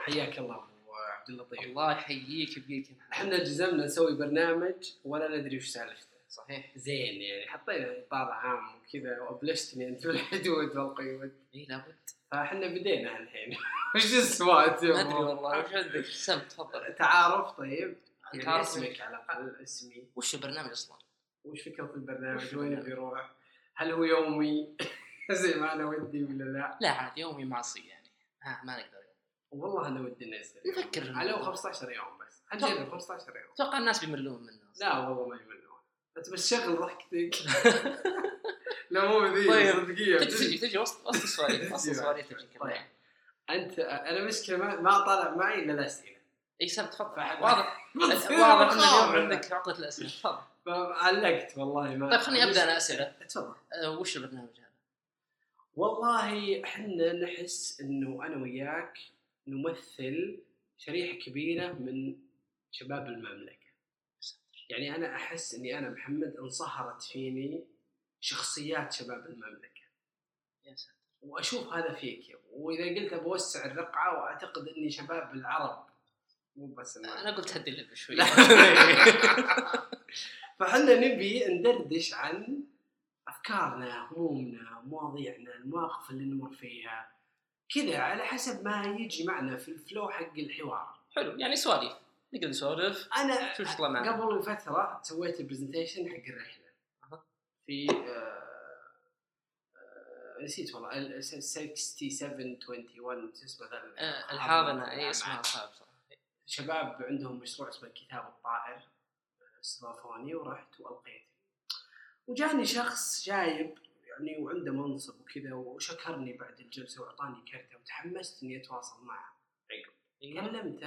حياك الله أبو عبد اللطيف. الله يحييك بيك. احنا جزمنا نسوي برنامج ولا ندري وش سالفته. صحيح. زين يعني حطينا اطار عام وكذا وابلشتني انت بالحدود والقيود. اي لابد. فاحنا بدينا الحين. وش السوات؟ ما ادري والله وش عندك. سم تفضل. تعارف. طيب يعني تعرف اسمك على الاقل. اسمي. وش البرنامج اصلا؟ وش فكره البرنامج؟ وين بيروح؟ هل هو يومي زي ما انا ودي ولا لا؟ لا عاد يومي معصي يعني. ما نقدر. والله انا ودي الناس نفكر على 15 يوم بس. نجرب 15 يوم. اتوقع الناس بيملون منه. لا والله ما يملون. انت بس شغل ضحكتك. لا مو ذي. طيب دقيقه تجي وسط السؤال. تجي طيب انت انا مشكله ما طالع معي الا الاسئله. اي سم تفضل. واضح ان اليوم عندك عقده الاسئله. تفضل. علقت والله ما. طيب خليني ابدا انا اسئله. تفضل. وش البرنامج هذا؟ والله احنا نحس انه انا وياك نمثل شريحه كبيره من شباب المملكه. يعني انا احس اني انا محمد انصهرت فيني شخصيات شباب المملكه. يا ساتر. واشوف هذا فيك. واذا قلت بوسع الرقعه واعتقد اني شباب العرب مو بس انا قلت هدي اللي شوي. فحنا نبي ندردش عن افكارنا، همومنا، مواضيعنا، المواقف اللي نمر فيها كذا على حسب ما يجي معنا في الفلو حق الحوار. حلو يعني سواليف نقدر نسولف. انا شو يطلع معنا؟ قبل فتره سويت البرزنتيشن حق الرحله في نسيت والله 6721 اسمه ذا الحاضنه. اي اسمها صعب صراحه. شباب عندهم مشروع اسمه الكتاب الطائر استضافوني ورحت والقيت. وجاني شخص جايب يعني وعنده منصب وكذا وشكرني بعد الجلسه واعطاني كرته وتحمست اني اتواصل معه. كلمته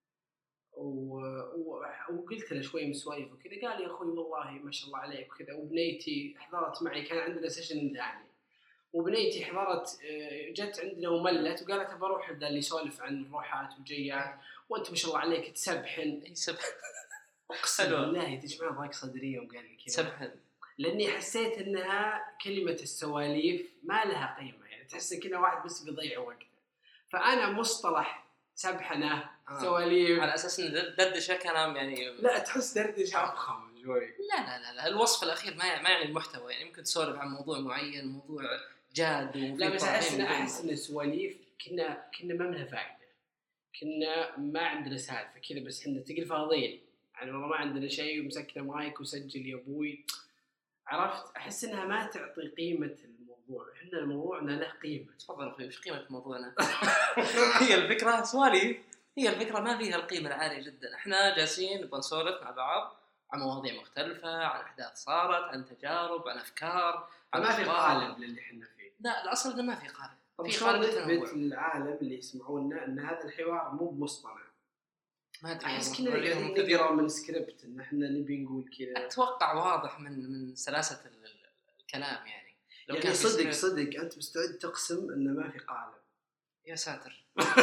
وقلت له شوي من سوالف وكذا. قال يا اخوي والله ما شاء الله عليك وكذا. وبنيتي حضرت معي كان عندنا سيشن ثاني وبنيتي حضرت جت عندنا وملت وقالت بروح ذا اللي يسولف عن الروحات والجيات وانت ما شاء الله عليك تسبحن. اقسم بالله تجمع ضاق صدري يوم قال لي كذا سبحن. لاني حسيت انها كلمه السواليف ما لها قيمه. يعني تحس كذا واحد بس بيضيع وقته. فانا مصطلح سبحنه سواليف على اساس ان دردشه كلام يعني. لا تحس دردشه افخم شوي. لا الوصف الاخير ما يعني المحتوى. يعني ممكن تسولف عن موضوع معين موضوع جاد لا بس احس ان السواليف كنا ما لها فائده. كنا ما عندنا سالفه كذا بس احنا تقل فاضيين يعني والله ما عندنا شيء ومسكنا مايك وسجل يا ابوي. عرفت احس انها ما تعطي قيمه الموضوع. احنا موضوعنا له قيمه. تفضل اخوي وش قيمه موضوعنا؟ هي الفكره سواليف. هي الفكره ما فيها القيمه العاليه جدا. احنا جالسين نبغى نسولف مع بعض عن مواضيع مختلفه عن احداث صارت عن تجارب عن افكار عن ما في قالب للي احنا فيه. لا الاصل انه ما في قالب. في قالب نثبت للعالم اللي يسمعونا ان هذا الحوار مو بمصطنع. ما ادري احس كذا قاعدين نقرا من سكريبت ان احنا نبي نقول كذا. اتوقع واضح من سلاسه الكلام يعني. لو يعني كان صدق انت مستعد تقسم انه ما في قالب. يا ساتر.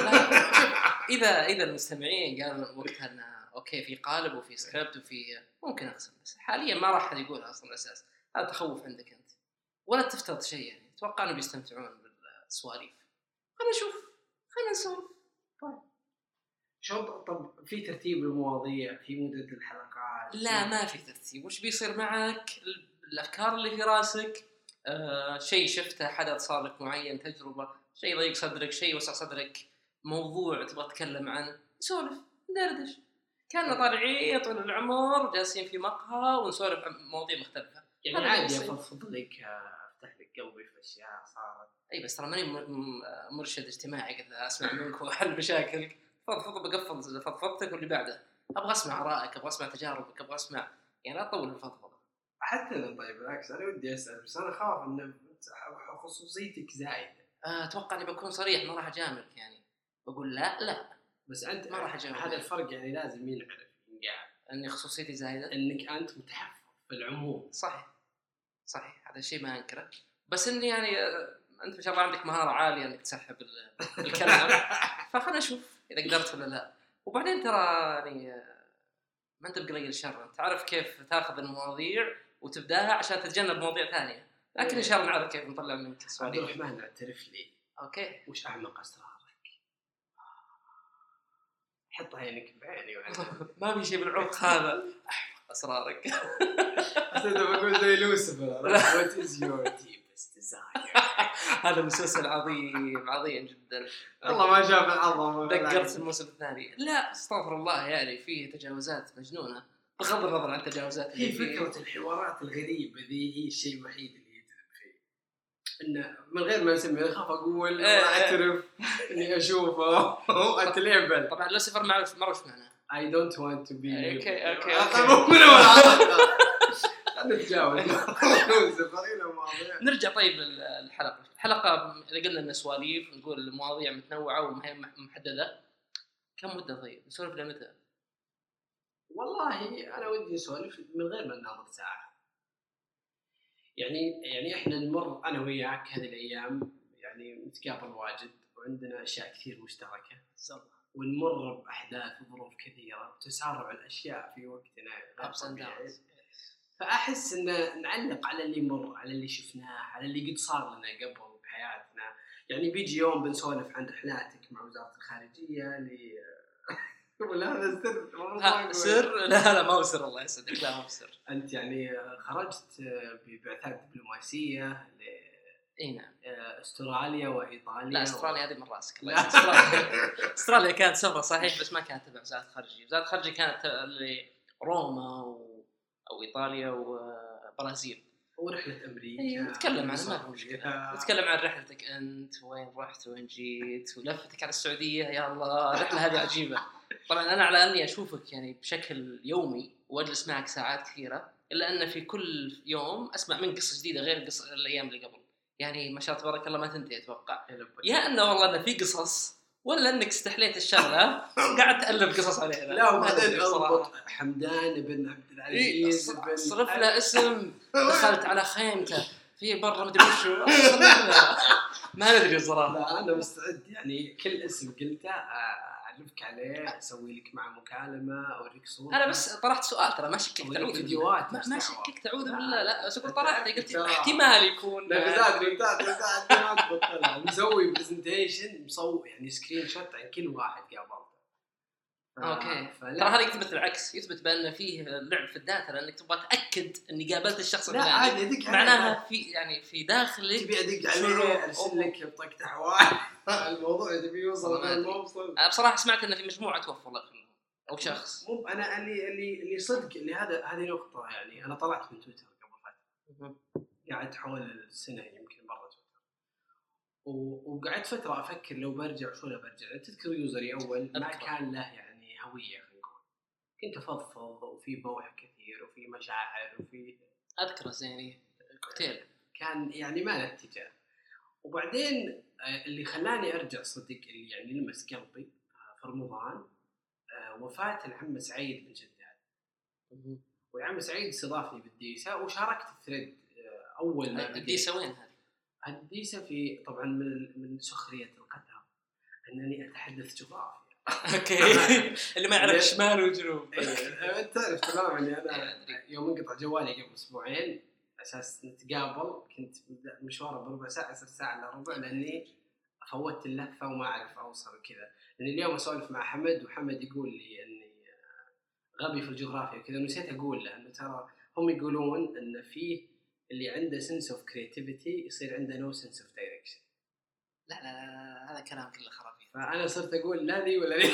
اذا المستمعين قالوا وقتها انه اوكي في قالب وفي سكريبت وفي ممكن اقسم. بس حاليا ما راح حد يقولها اصلا اساس. هذا تخوف عندك انت ولا تفترض شيء. يعني اتوقع انه بيستمتعون بالسواليف. خلينا نسولف. طيب شو طب في ترتيب المواضيع في مدة الحلقات؟ لا ما في ترتيب. وش بيصير معك الافكار اللي في راسك. شيء شفته حدث صار لك معين تجربه شيء ضيق صدرك شيء وسع صدرك موضوع تبغى تتكلم عنه سولف ندردش. كنا طالعين طول العمر جالسين في مقهى ونسولف عن مواضيع مختلفة. يعني عادي افضل لك افتح لك قلبي في اشياء صارت. اي بس ترى ماني مرشد اجتماعي قد اسمع منك وحل مشاكلك. فضفض بقفل فضفضتك واللي بعده. ابغى اسمع ارائك ابغى اسمع تجاربك ابغى اسمع يعني لا تطول الفضفضه حتى انا. طيب بالعكس انا ودي اسال بس انا خاف ان خصوصيتك زايده. اتوقع اني بكون صريح ما راح اجاملك يعني بقول لا بس انت ما راح اجاملك. هذا الفرق يعني لازم ينعرف قاعد اني خصوصيتي زايده انك انت متحفظ في العموم. صحيح هذا الشيء ما انكره. بس اني يعني انت ما شاء الله عندك مهاره عاليه انك تسحب الكلام. فخلنا نشوف اذا قدرت ولا لا. وبعدين ترى يعني ما انت بقليل الشر. انت تعرف كيف تاخذ المواضيع وتبداها عشان تتجنب مواضيع ثانيه. لكن ان شاء الله نعرف كيف نطلع منك عبد الرحمن اعترف لي اوكي وش اعمق اسرارك؟ حط عينك بعيني ما في شيء بالعمق هذا، أسرارك. أنا بقول زي لوسيفر what is your deepest desire. هذا مسلسل عظيم جدا. والله ما شاف العظمة. ذكرت الموسم الثاني. لا استغفر الله، يعني فيه تجاوزات مجنونة بغض النظر عن التجاوزات. هي فكرة الحوارات الغريبة ذي هي الشيء الوحيد اللي يتعب فيه، إنه من غير ما نسمي أخاف أقول وأعترف إني أشوفه وأتلعبل. طبعا لوسيفر ما أعرف معناه. I don't want to be. أوكي. نتجاوز. نرجع طيب الحلقة إذا قلنا إن سواليف، نقول مواضيع متنوعة وما هي محددة. كم مدة طيب؟ نسولف لمتى؟ والله أنا ودي نسولف من غير ما نناظر ساعة. يعني إحنا نمر أنا وياك هذه الأيام، يعني نتقابل واجد وعندنا أشياء كثير مشتركة، ونمر بأحداث وظروف كثيرة وتسارع الأشياء في وقتنا غير طبيعي. فأحس إن نعلق على اللي مر، على اللي شفناه، على اللي قد صار لنا قبل بحياتنا. يعني بيجي يوم بنسولف عن رحلاتك مع وزارة الخارجية ولا هذا سر؟ لا ما هو سر، الله يسعدك. لا ما هو سر. أنت يعني خرجت ببعثات دبلوماسية نعم. استراليا وإيطاليا. لا استراليا هذه من راسك. استراليا كانت سفرة صحيح، بس ما كانت تبع وزارة الخارجية. وزارة الخارجية كانت لروما أو إيطاليا وبرازيل. ورحلة أمريكا. نتكلم عنها ما في مشكلة. نتكلم عن رحلتك أنت، وين رحت وين جيت، ولفتك على السعودية. يا الله الرحلة هذه عجيبة. طبعا أنا على أني أشوفك يعني بشكل يومي وأجلس معك ساعات كثيرة، إلا أن في كل يوم أسمع من قصة جديدة غير قصة الأيام اللي قبل. يعني ما شاء الله تبارك الله ما تنتهي أتوقع. يا أنه والله أنه في قصص، ولا أنك استحليت الشغلة قاعد تألف قصص عليها. لا وبعدين أضبط حمدان بن عبد العزيز صرف له اسم. دخلت على خيمته في برا مدري وشو. ما ندري صراحة. لا أنا مستعد، يعني كل اسم قلته أعرفك عليه، أسوي لك مع مكالمة أوريك صورة. أنا بس طرحت سؤال، ترى ما شككت تعود فيديوهات، ما شككت تعود بالله. لا بس طرحت قلت احتمال يكون. لا ما تبطلها. مسوي برزنتيشن مصور يعني سكرين شوت عن كل واحد قابلته. اوكي. ترى هذا يثبت العكس، يثبت بان فيه لعب في الداتا، لانك تبغى تاكد اني قابلت الشخص الفلاني. معناها في يعني في داخلك تبي ادق عليه ارسل لك بطاقه احوال. الموضوع تبي يوصل انا بصراحه سمعت ان في مجموعه توفوا الله يخليهم او شخص. مو انا اللي صدق اللي هذه نقطه. يعني انا طلعت من تويتر قبل فتره، قعدت حول السنه يمكن برا تويتر، وقعدت فتره افكر لو برجع شو لا برجع. تذكر يوزري اول ما كان له يعني هويه، خلينا نقول كنت افضفض وفي بوح كثير وفي مشاعر وفي اذكره زيني كوكتيل كان يعني ما له اتجاه. وبعدين اللي خلاني ارجع صدق اللي يعني لمس قلبي في رمضان وفاة العم سعيد بن شداد. والعم سعيد استضافني بالديسة وشاركت الثريد أول ما الديسة وين هذه؟ الديسة في طبعا من سخرية القدر أنني أتحدث جغرافيا. اوكي. اللي ما يعرف شمال وجنوب. انت تعرف تماما اني انا يوم انقطع جوالي قبل اسبوعين اساس نتقابل كنت مشوار بربع ساعه، 10 ساعه الا ربع، لاني فوتت اللفه وما اعرف اوصل كذا. لان اليوم اسولف مع حمد وحمد يقول لي اني غبي في الجغرافيا كذا، نسيت اقول له انه ترى هم يقولون ان فيه اللي عنده sense of creativity يصير عنده no sense of direction. لا هذا كلام كله خرابيط. فأنا صرت أقول لا ذي ولا ذي.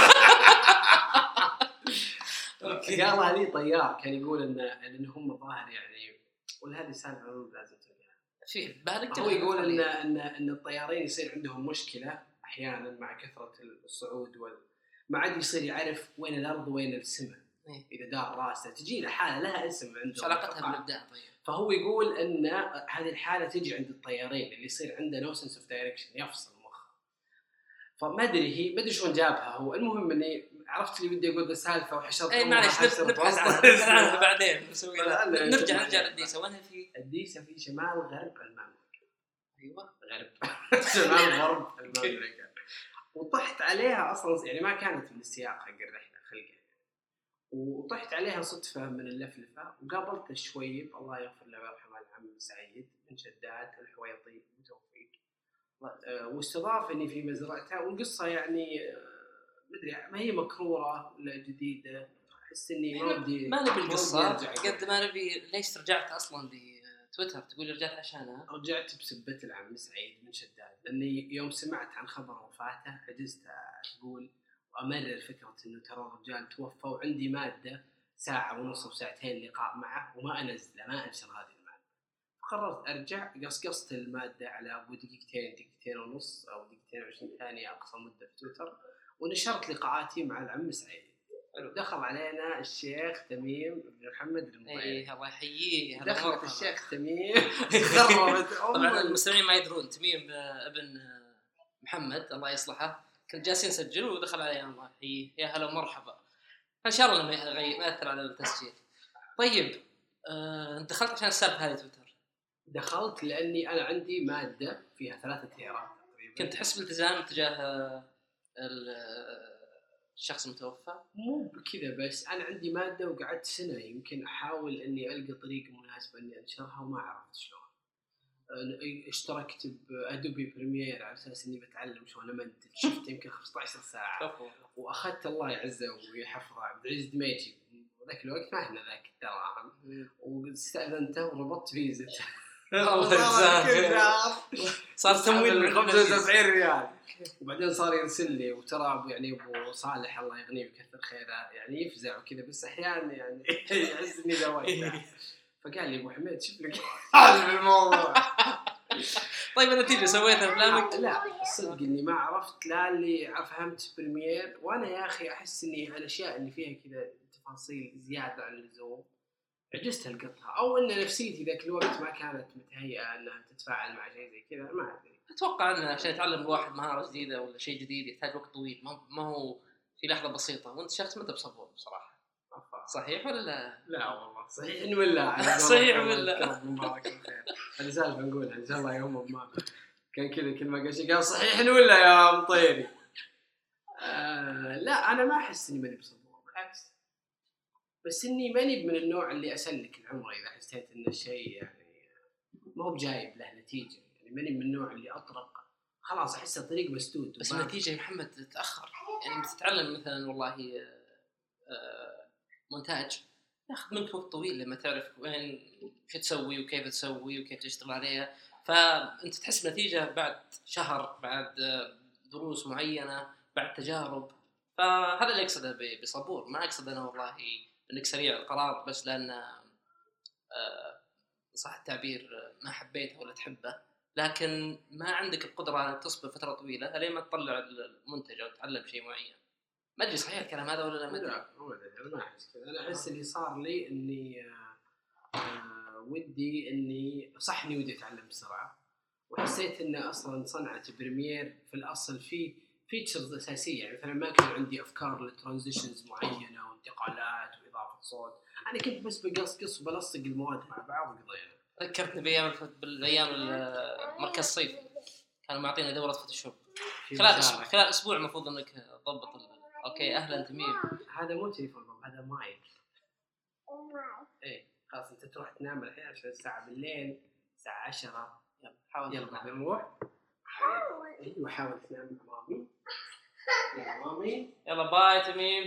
قال لي طيار كان يقول إن هم ظاهر يعني، وهذه سالفة لازم تلقاها في بالك. هو يقول إن الطيارين يصير عندهم مشكلة أحيانا مع كثرة الصعود ما عاد يصير يعرف وين الأرض وين السماء. إذا دار راسه تجي له حالة لها اسم عنده. علاقتها بالإبداع. طيب فهو يقول إن هذه الحالة تجي عند الطيارين اللي يصير عنده no sense of direction، يفصل مخه. فما أدري شلون جابها هو. المهم إني عرفت اللي بدي أقول السالفة وحشرت. معلش نبحث عنها بعدين. نرجع للديسة. وينها في؟ الديسة في شمال غرب المملكة. أيوة غرب شمال غرب المملكة. وطحت عليها أصلا يعني ما كانت من السياق حق الرحلة خلقها، وطحت عليها صدفة من اللفلفة وقابلت الشويب الله يغفر له ويرحمه العم سعيد بن شداد الحويطي وتوفيق، واستضافني في مزرعته. والقصة يعني مدري ما هي مكرورة ولا جديدة. أحس إني ما بدي ما نبي القصة قد ما نبي ليش رجعت أصلا بتويتر تقول رجعت عشانها. رجعت بسبة العم سعيد بن شداد، لأني يوم سمعت عن خبر وفاته عجزت أقول وأمرر فكرة إنه ترى الرجال توفى وعندي مادة ساعة ونص وساعتين لقاء معه وما أنزله ما أنشر هذه المادة. قررت أرجع قصقصت المادة على أبو دقيقتين ونص أو 220 ثانية أقصى مدة في تويتر، ونشرت لقاءاتي مع العم سعيد. دخل علينا الشيخ تميم بن محمد المطيري. ايه الله يحييه. دخلت الشيخ تميم خربت طبعا المستمعين ما يدرون تميم ابن محمد الله يصلحه كان جالسين يسجلوا ودخل علينا الله يحييه يا هلا ومرحبا. ان شاء الله ما ياثر على التسجيل. طيب انت دخلت عشان السالفه هذه تويتر؟ دخلت لاني انا عندي ماده فيها 3 تيارات تقريبا. كنت تحس بالتزام تجاه الشخص المتوفى؟ مو بكذا، بس انا عندي ماده وقعدت سنه يمكن احاول اني القى طريقه مناسبه اني انشرها وما عرفت شلون. اشتركت بادوبي بريمير على اساس اني بتعلم شلون امنتج. شفت يمكن 15 ساعه واخذت الله يعزه ويحفظه عبد العزيز دميجي ذاك الوقت ما احنا ذاك الدراهم، واستاذنته وربطت فيزته الله صار تمويل من 75 ريال. وبعدين صار يرسل لي وترى يعني ابو صالح الله يغنيه ويكثر خيره يعني يفزع وكذا، بس احيانا يعني يعزني ذوي. فقال لي ابو حميد شوف لك حل بالموضوع. طيب النتيجه سويتها افلامك؟ لا الصدق اني ما عرفت لا اللي فهمت بريمير، وانا يا اخي احس اني الاشياء اللي فيها كذا تفاصيل زياده عن اللزوم عجزت القطها، او ان نفسيتي ذاك الوقت ما كانت متهيئه انها تتفاعل مع شيء زي كذا. ما ادري، اتوقع انه عشان يتعلم الواحد مهاره جديده ولا شيء جديد يحتاج وقت طويل، ما هو في لحظه بسيطه. وانت شخص ما انت بصبور بصراحه. صحيح ولا لا؟ لا والله صحيح ولا صحيح ولا مبارك الخير. هذه سالفه نقولها ان شاء الله يوم ما كان كذا كل ما قال صحيح ولا يا مطيري. لا انا ما احس اني ماني بصبور، بالعكس، بس اني ماني من النوع اللي اسلك العمر اذا حسيت ان الشيء يعني ما هو بجايب له نتيجه. يعني ماني من النوع اللي اطرق خلاص احس الطريق مسدود. بس النتيجه يا محمد تتاخر، يعني بتتعلم مثلا والله مونتاج ياخذ منك وقت طويل لما تعرف وين شو تسوي وكيف تسوي وكيف تشتغل عليها. فانت تحس بنتيجه بعد شهر، بعد دروس معينه، بعد تجارب. فهذا اللي اقصده بصبور. ما اقصد انا والله انك سريع القرار بس لان صح التعبير ما حبيته ولا تحبه، لكن ما عندك القدره انك تصبر فتره طويله لين ما تطلع المنتج او تتعلم شيء معين. ما ادري صحيح الكلام هذا ولا لا؟ ما ادري. انا ما احس كذا. انا احس اللي صار لي اني ودي اني صح اني ودي اتعلم بسرعه، وحسيت ان اصلا صنعه بريمير في الاصل في فيتشرز اساسيه. يعني مثلا ما كان عندي افكار للترانزيشنز معينه وانتقالات واضافه صوت. انا كنت بس بقصقص وبلصق المواد مع بعض وقضينا. ذكرتني بالايام مركز الصيف كانوا معطينا دوره فوتوشوب خلال اسبوع المفروض انك تضبط اوكي. اهلا تميم. هذا مو تليفون، هذا مايك. ايه خلاص انت تروح تنام الحين عشان الساعه بالليل الساعه 10. يلا نروح. ايوه حاول تنام مع مامي. يلا مامي. يلا باي تميم.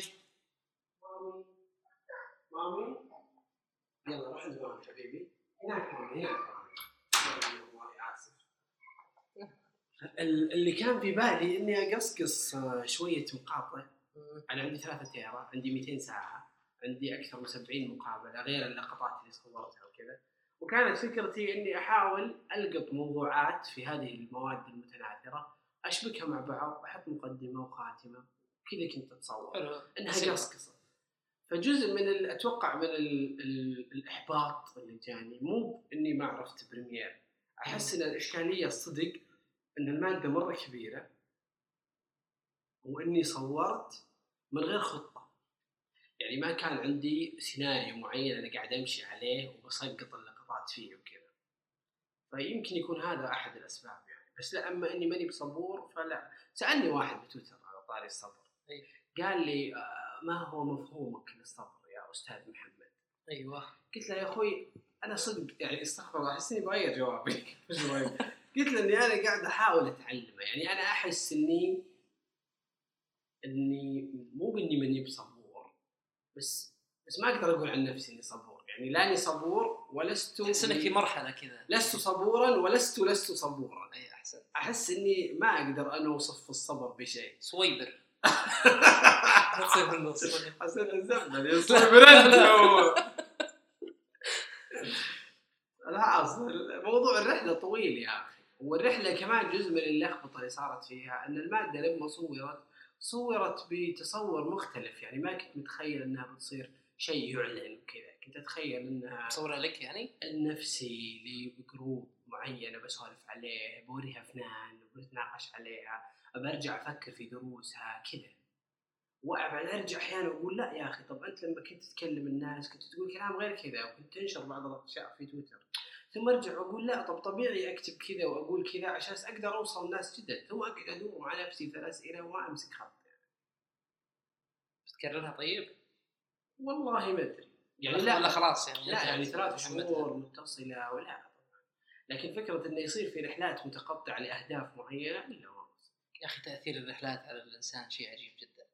مامي يلا روح عند مامي حبيبي. هناك مامي هناك. والله اسف. اللي كان في بالي اني اقصقص شويه مقاطع. انا عندي 3 تيارات، عندي 200 ساعه، عندي اكثر من 70 مقابله غير اللقطات اللي صورتها وكذا. وكانت فكرتي اني احاول القط موضوعات في هذه المواد المتناثره اشبكها مع بعض، احط مقدمه وخاتمه كذا. كنت اتصور انها قصقصه. فجزء من اتوقع من الاحباط اللي جاني مو اني ما عرفت بريمير. احس ان الاشكاليه الصدق ان الماده مره كبيره واني صورت من غير خطه. يعني ما كان عندي سيناريو معين انا قاعد امشي عليه وبسقط اللقطات فيه وكذا. فيمكن يكون هذا احد الاسباب يعني. بس لا، اما اني ماني بصبور فلا. سالني واحد بتويتر على طاري الصبر. قال لي ما هو مفهومك للصبر يا استاذ محمد؟ ايوه. قلت له يا اخوي انا صدق يعني استغفر الله احس اني بغير جوابي. قلت له اني انا قاعد احاول اتعلمه. يعني انا احس اني اني مو باني ماني بصبور، بس ما اقدر اقول عن نفسي اني صبور، يعني لاني صبور ولست، تحس انك في مرحله كذا لست صبورا ولست صبورا. اي احسن. احس اني ما اقدر انا اوصف الصبر بشيء. صويبر تصير في النص. حسيت الزبده يا صويبر انت. لا اصلا موضوع الرحله طويل يا اخي، والرحله كمان جزء من اللخبطه اللي صارت فيها ان الماده لما صورت بتصور مختلف، يعني ما كنت متخيل انها بتصير شيء يعلن كذا، كنت اتخيل انها مصوره لك يعني النفسي لجروب معينه بسولف عليه، بوريها فنان بنتناقش عليها، برجع افكر في دروسها كذا، وابعد ارجع احيانا اقول لا يا اخي طب انت لما كنت تكلم الناس كنت تقول كلام غير كذا، وكنت تنشر بعض الاشياء في تويتر، ثم ارجع اقول لا طب طبيعي اكتب كذا واقول كذا عشان اقدر اوصل لناس جدد، ثم اقعد ادور مع نفسي في الاسئله وما امسك خط. بتكررها طيب؟ والله ما ادري يعني، لا خلاص يعني لا يعني 3 شهور متصله ولا، لكن فكره انه يصير في رحلات متقطعه لاهداف معينه الا ما. يا اخي تاثير الرحلات على الانسان شيء عجيب جدا.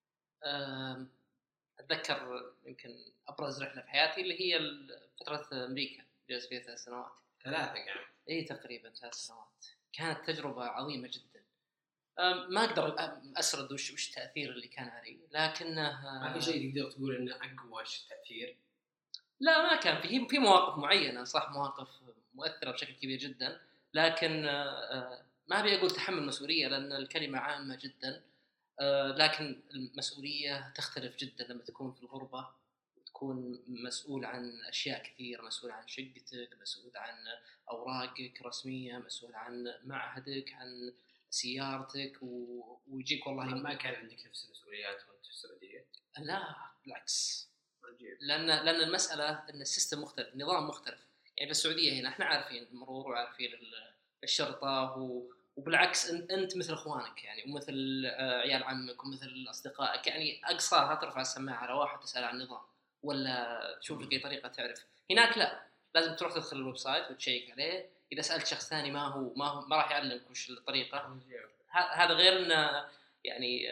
اتذكر يمكن ابرز رحله في حياتي اللي هي فتره امريكا، جلست فيها 3 سنوات. 3 يعني اي تقريبا 3 سنوات. كانت تجربه عظيمه جدا. ما اقدر اسرد وش التاثير اللي كان علي، لكنه ما في شيء تقدر تقول انه اقوى تاثير. لا ما كان في مواقف معينه، صح مواقف مؤثره بشكل كبير جدا، لكن ما ابي اقول تحمل مسؤوليه لان الكلمه عامه جدا. لكن المسؤوليه تختلف جدا لما تكون في الغربه، تكون مسؤول عن اشياء كثيره، مسؤول عن شقتك، مسؤول عن اوراقك رسميه، مسؤول عن معهدك، عن سيارتك، ويجيك والله ما كان عندك نفس المسؤوليات وانت في السعوديه؟ لا بالعكس. عجيب. لان المساله ان السيستم مختلف، النظام مختلف. يعني في السعوديه هنا احنا عارفين المرور وعارفين الشرطه وبالعكس انت مثل اخوانك يعني، ومثل عيال عمك ومثل اصدقائك، يعني اقصاها ترفع السماعه على واحد تسال عن النظام ولا تشوف لك اي طريقه تعرف. هناك لا، لازم تروح تدخل الويب سايت وتشيك عليه، اذا سالت شخص ثاني ما راح يعلمك وش الطريقه. هذا غير انه يعني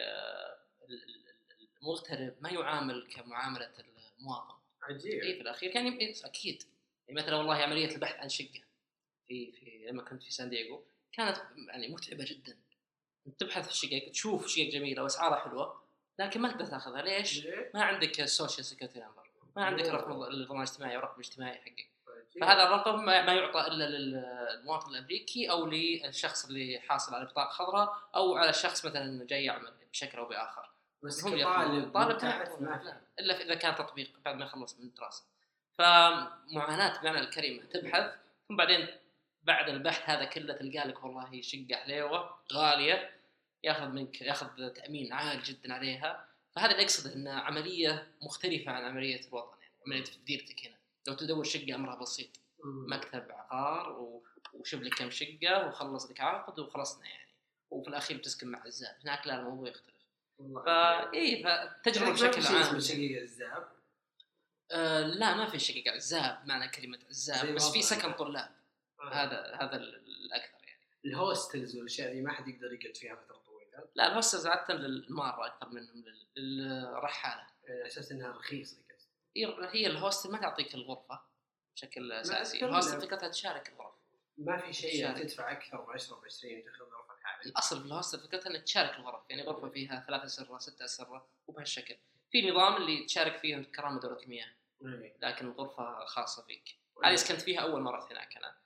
المغترب ما يعامل كمعامله المواطن. عجيب. في الاخير يعني اكيد. يعني مثلا والله عمليه البحث عن شقه في لما كنت في سان دييغو كانت يعني متعبه جدا. تبحث في الشقق، تشوف شقق جميله واسعارها حلوه، لكن ما تقدر تاخذها. ليش؟ ما عندك السوشيال سيكوريتي نمبر، ما عندك رقم الضمان الاجتماعي ورقم اجتماعي حقك. فهذا الرقم ما يعطى الا للمواطن الامريكي او للشخص اللي حاصل على بطاقه خضراء او على شخص مثلا جاي يعمل بشكل او باخر. بس هم طالب ما الا اذا كان تطبيق بعد ما يخلص من الدراسه. فمعاناه بمعنى الكلمه، تبحث ثم بعدين بعد البحث هذا كله تلقى لك والله شقه حليوه غاليه، ياخذ تامين عال جدا عليها. فهذا اللي اقصده، ان عمليه مختلفه عن عمليه الوطن، يعني عمليه في ديرتك هنا لو تدور شقه امرها بسيط، مكتب عقار وشوف لك كم شقه وخلص لك عقد وخلصنا يعني، وفي الاخير بتسكن مع عزاب. هناك لا، الموضوع يختلف. فتجربه بشكل عام. شقيق عزاب؟ لا ما في شقيق عزاب معنى كلمه عزاب، بس في سكن طلاب. هذا الاكثر يعني. الهوستلز والاشياء دي ما حد يقدر يقعد فيها فتره طويله. لا الهوستلز عاده للماره اكثر منهم للرحاله، اساس انها رخيصه. هي الهوستل ما تعطيك الغرفه بشكل اساسي، الهوستل فكرتها تشارك الغرفه، ما في شيء تدفع اكثر ب 10 ب 20 تاخذ غرفه كامله. الاصل في الهوستل فكرتها انك تشارك الغرف، يعني غرفه فيها 3 أسرة 6 أسرة وبهالشكل. في نظام اللي تشارك فيه كرامه دوله المياه، لكن الغرفه خاصه فيك. هذه سكنت فيها اول مره هناك انا،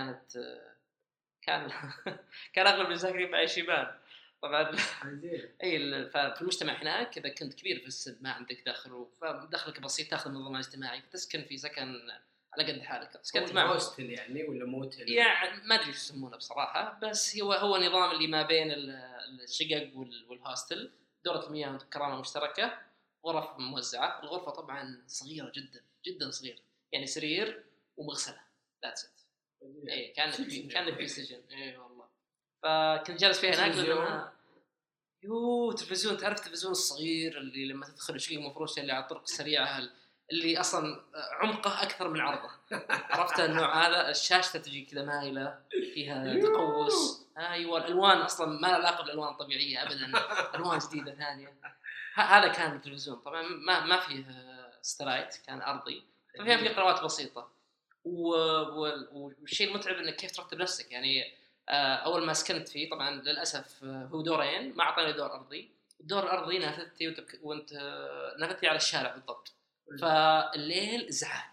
كان اغلب اللي ساكنين معي شباب طبعا. اي في المجتمع هناك اذا كنت كبير في السن ما عندك دخل فدخلك بسيط تاخذ من الضمان الاجتماعي، تسكن في سكن على قد حالك. سكنت مع هوستل يعني ولا موتل يعني ما ادري ايش يسمونه بصراحه، بس هو نظام اللي ما بين الشقق والهوستل، دوره المياه كرامه مشتركه، غرف موزعه. الغرفه طبعا صغيره جدا جدا صغيره، يعني سرير ومغسله ذاتس ات. اي كان في سجن. اي والله. فكنت جالس فيها هناك لما تلفزيون، تعرف التلفزيون الصغير اللي لما تدخل الشقق مفروشه اللي على الطرق السريعه اللي اصلا عمقه اكثر من عرضه. عرفت النوع هذا؟ الشاشه تجي كذا مايله فيها تقوس. ايوه الالوان اصلا ما لها علاقه بالالوان الطبيعيه ابدا، الوان جديده ثانيه. هذا كان التلفزيون طبعا ما فيه ستلايت، كان ارضي، ففيه قنوات بسيطه. والشيء المتعب انك كيف ترتب نفسك يعني. اول ما سكنت فيه طبعا للاسف هو دورين، ما اعطاني دور ارضي. الدور الارضي نافذتي وانت نافذتي على الشارع بالضبط، فالليل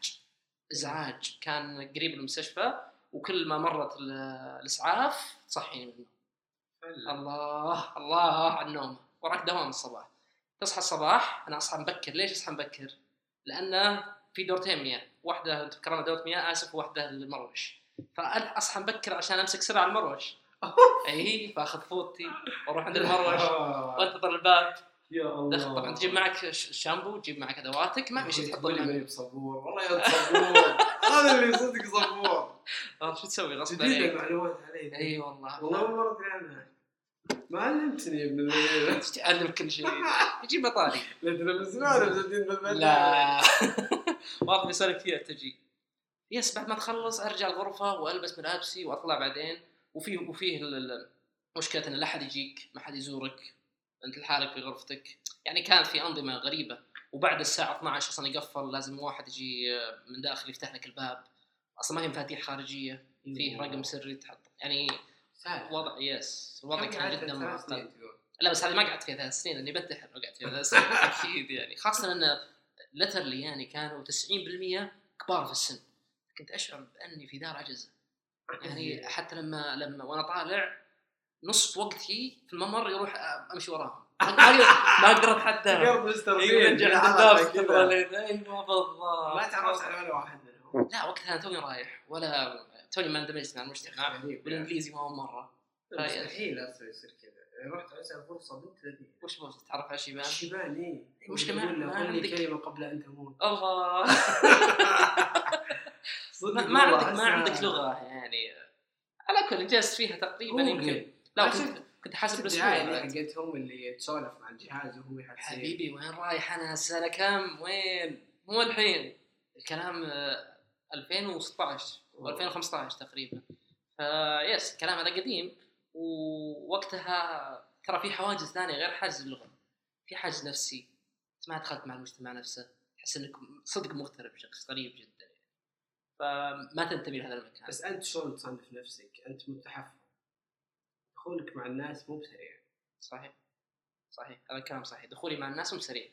ازعاج كان قريب المستشفى، وكل ما مرت الاسعاف تصحيني من النوم. الله على النوم، وراك دوام الصباح. تصحى الصباح، انا اصحى مبكر. ليش اصحى مبكر؟ لانه في دورتين مياه، واحده تكرمنا دوره مياه اسف، وواحده للمروش، فانا اصحى مبكر عشان امسك سرعه المروش. اي فاخذ فوتي واروح عند المروش وانتظر الباب. يا الله. طبعا تجيب معك شامبو، تجيب معك ادواتك، ما في شيء تحط لي بصبور. والله يا صبور هذا اللي صدق صبور. شو تسوي غصب عليك؟ جديد المعلومات علي. اي والله اول مره ادري عنها. ما علمتني يا ابن الليل. تعلم كل شيء. يجيب بطاري. لا تلبسنا مزودين بالبلد. لا واضح يسالك فيها تجي. يس بعد ما تخلص ارجع الغرفه والبس ملابسي واطلع بعدين. وفيه مشكله ان لا احد يجيك، ما حد يزورك، انت لحالك في غرفتك. يعني كانت في انظمه غريبه. وبعد الساعه 12 اصلا يقفل، لازم واحد يجي من داخل يفتح لك الباب. اصلا ما هي مفاتيح خارجيه، فيه رقم سري تحط يعني وضع. يس الوضع كان جدا معقد. لا بس هذه ما قعدت فيها 3 سنين، اني بنتحر ما قعدت فيها 3 سنين اكيد يعني. خاصه ان لترلي يعني كانوا 90% كبار في السن. كنت اشعر باني في دار عجزه يعني. حتى لما وانا طالع نصف وقتي في الممر يروح امشي وراهم، ما اقدر اتحدى. يرجع الباب كذا. ايوه بالضبط. ما تعرفت على ولا واحد منهم؟ لا وقتها انا توني رايح، ولا توني ما اندمجت مع المجتمع، والانجليزي ما هو مره. مستحيل اصلا يصير كذا. رحت اسال فرصه بنت لذيذه. وش بغيت تتعرف على شيبان؟ شيبان ايه مشكله ما عندك كلمه قبل ان تموت. الله ما عندك لغه يعني. على كل جلست فيها تقريبا يمكن. لا كنت حاسب الاسبوع اللي حقتهم اللي تسولف مع الجهاز وهو يحسب. حبيبي وين رايح انا السنه كم؟ وين مو الحين الكلام 2016 و2015 تقريبا. فيس الكلام هذا قديم. ووقتها ترى في حواجز ثانيه غير حاجز اللغه، في حاجز نفسي. ما دخلت مع المجتمع نفسه، تحس انك صدق مغترب، شخص غريب جدا يعني. فما تنتبه لهذا المكان. بس انت شلون تصنف نفسك؟ انت متحفظ، دخولك مع الناس مو بسريع. صحيح هذا الكلام صحيح. دخولي مع الناس مو سريع.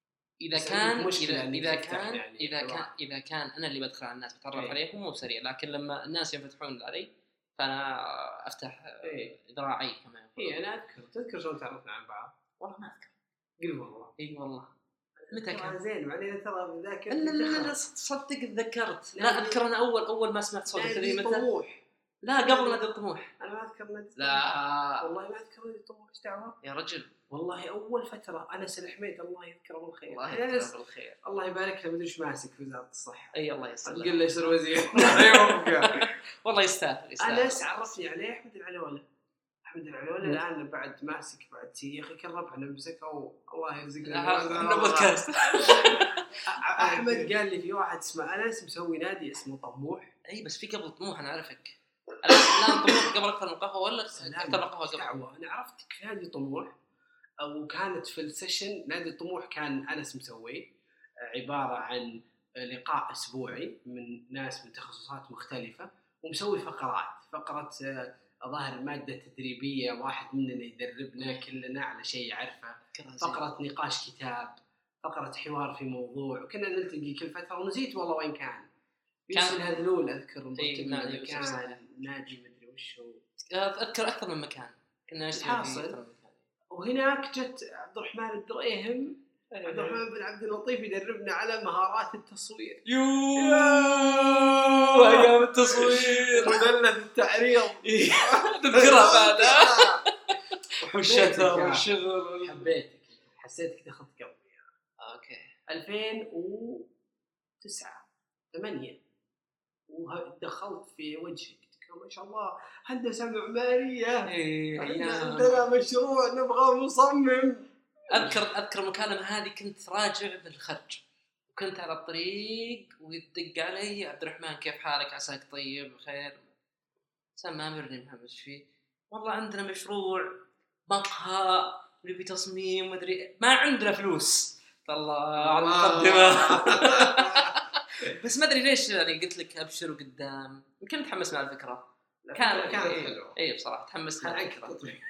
إذا كان أنا اللي بدخل على الناس بتعرف عليهم مو سريع، لكن لما الناس ينفتحون علي فأنا أفتح ذراعي كمان. أنا تذكر شلون تعرفنا عن بعض؟ والله ما أذكر. قل والله. إيه والله. متى كان؟ زين بعدين ترى ذاكرتي. لا صدق تذكرت. لا أذكر أنا أول ما سمعت صوتك اللي متى. طموح. لا قبل نادي الطموح. أنا ما أذكر نادي. لا والله ما أذكر نادي الطموح. إيش دعوة؟ يا رجل. والله أول فترة أنس الحميد الله يذكره بالخير. الله يذكره بالخير. الله يبارك له. مدري إيش ماسك في وزارة الصحة. أي الله يسلمك. قل له يصير وزير. أيوة. والله يستاهل. أنس عرفني عليه أحمد العلولة الآن بعد ماسك بعد يا أخي كان ربعنا مسكه الله يرزقنا. بودكاست. أحمد قال لي في واحد اسمه أنس مسوي نادي اسمه طموح. أي بس في قبل طموح أنا أعرفك. الآن طموح قبل أكثر من قهوة ولا أكثر من قهوة قبل؟ أنا عرفتك في نادي طموح، أو كانت في السيشن. نادي الطموح كان أنس مسوي، عبارة عن لقاء أسبوعي من ناس من تخصصات مختلفة، ومسوي فقرة ظاهر مادة تدريبية، واحد مننا يدربنا كلنا على شيء يعرفه، فقرة نقاش كتاب، فقرة حوار في موضوع، وكنا نلتقي كل فترة. ونسيت والله وين كان الهذلول أذكر نادي مدري وش هو. أذكر أكثر من مكان كنا نحاصل. وهناك جت عبد الرحمن الدريهم، عبد الرحمن بن عبد اللطيف يدربنا على مهارات التصوير. أيام التصوير وذلة التعريض. تذكرها بعدها. والشتاء والشغل. حبيتك، حسيتك دخلت قلبي. أوكي. 2009 8 ودخلت في وجهك ما شاء الله هندسة معمارية. عندنا مشروع نبغى مصمم. أذكر المكالمة هذه كنت راجع بالخرج، كنت على الطريق ويدق علي عبد الرحمن كيف حالك عساك طيب بخير سامرني محمد فيه والله عندنا مشروع مقهى نبي تصميم مدري ما عندنا فلوس الله على المقدمة. بس ما ادري ليش يعني قلت لك ابشر قدام يمكن متحمس مع الفكره كانت حلوه. اي بصراحه تحمست مع الفكره.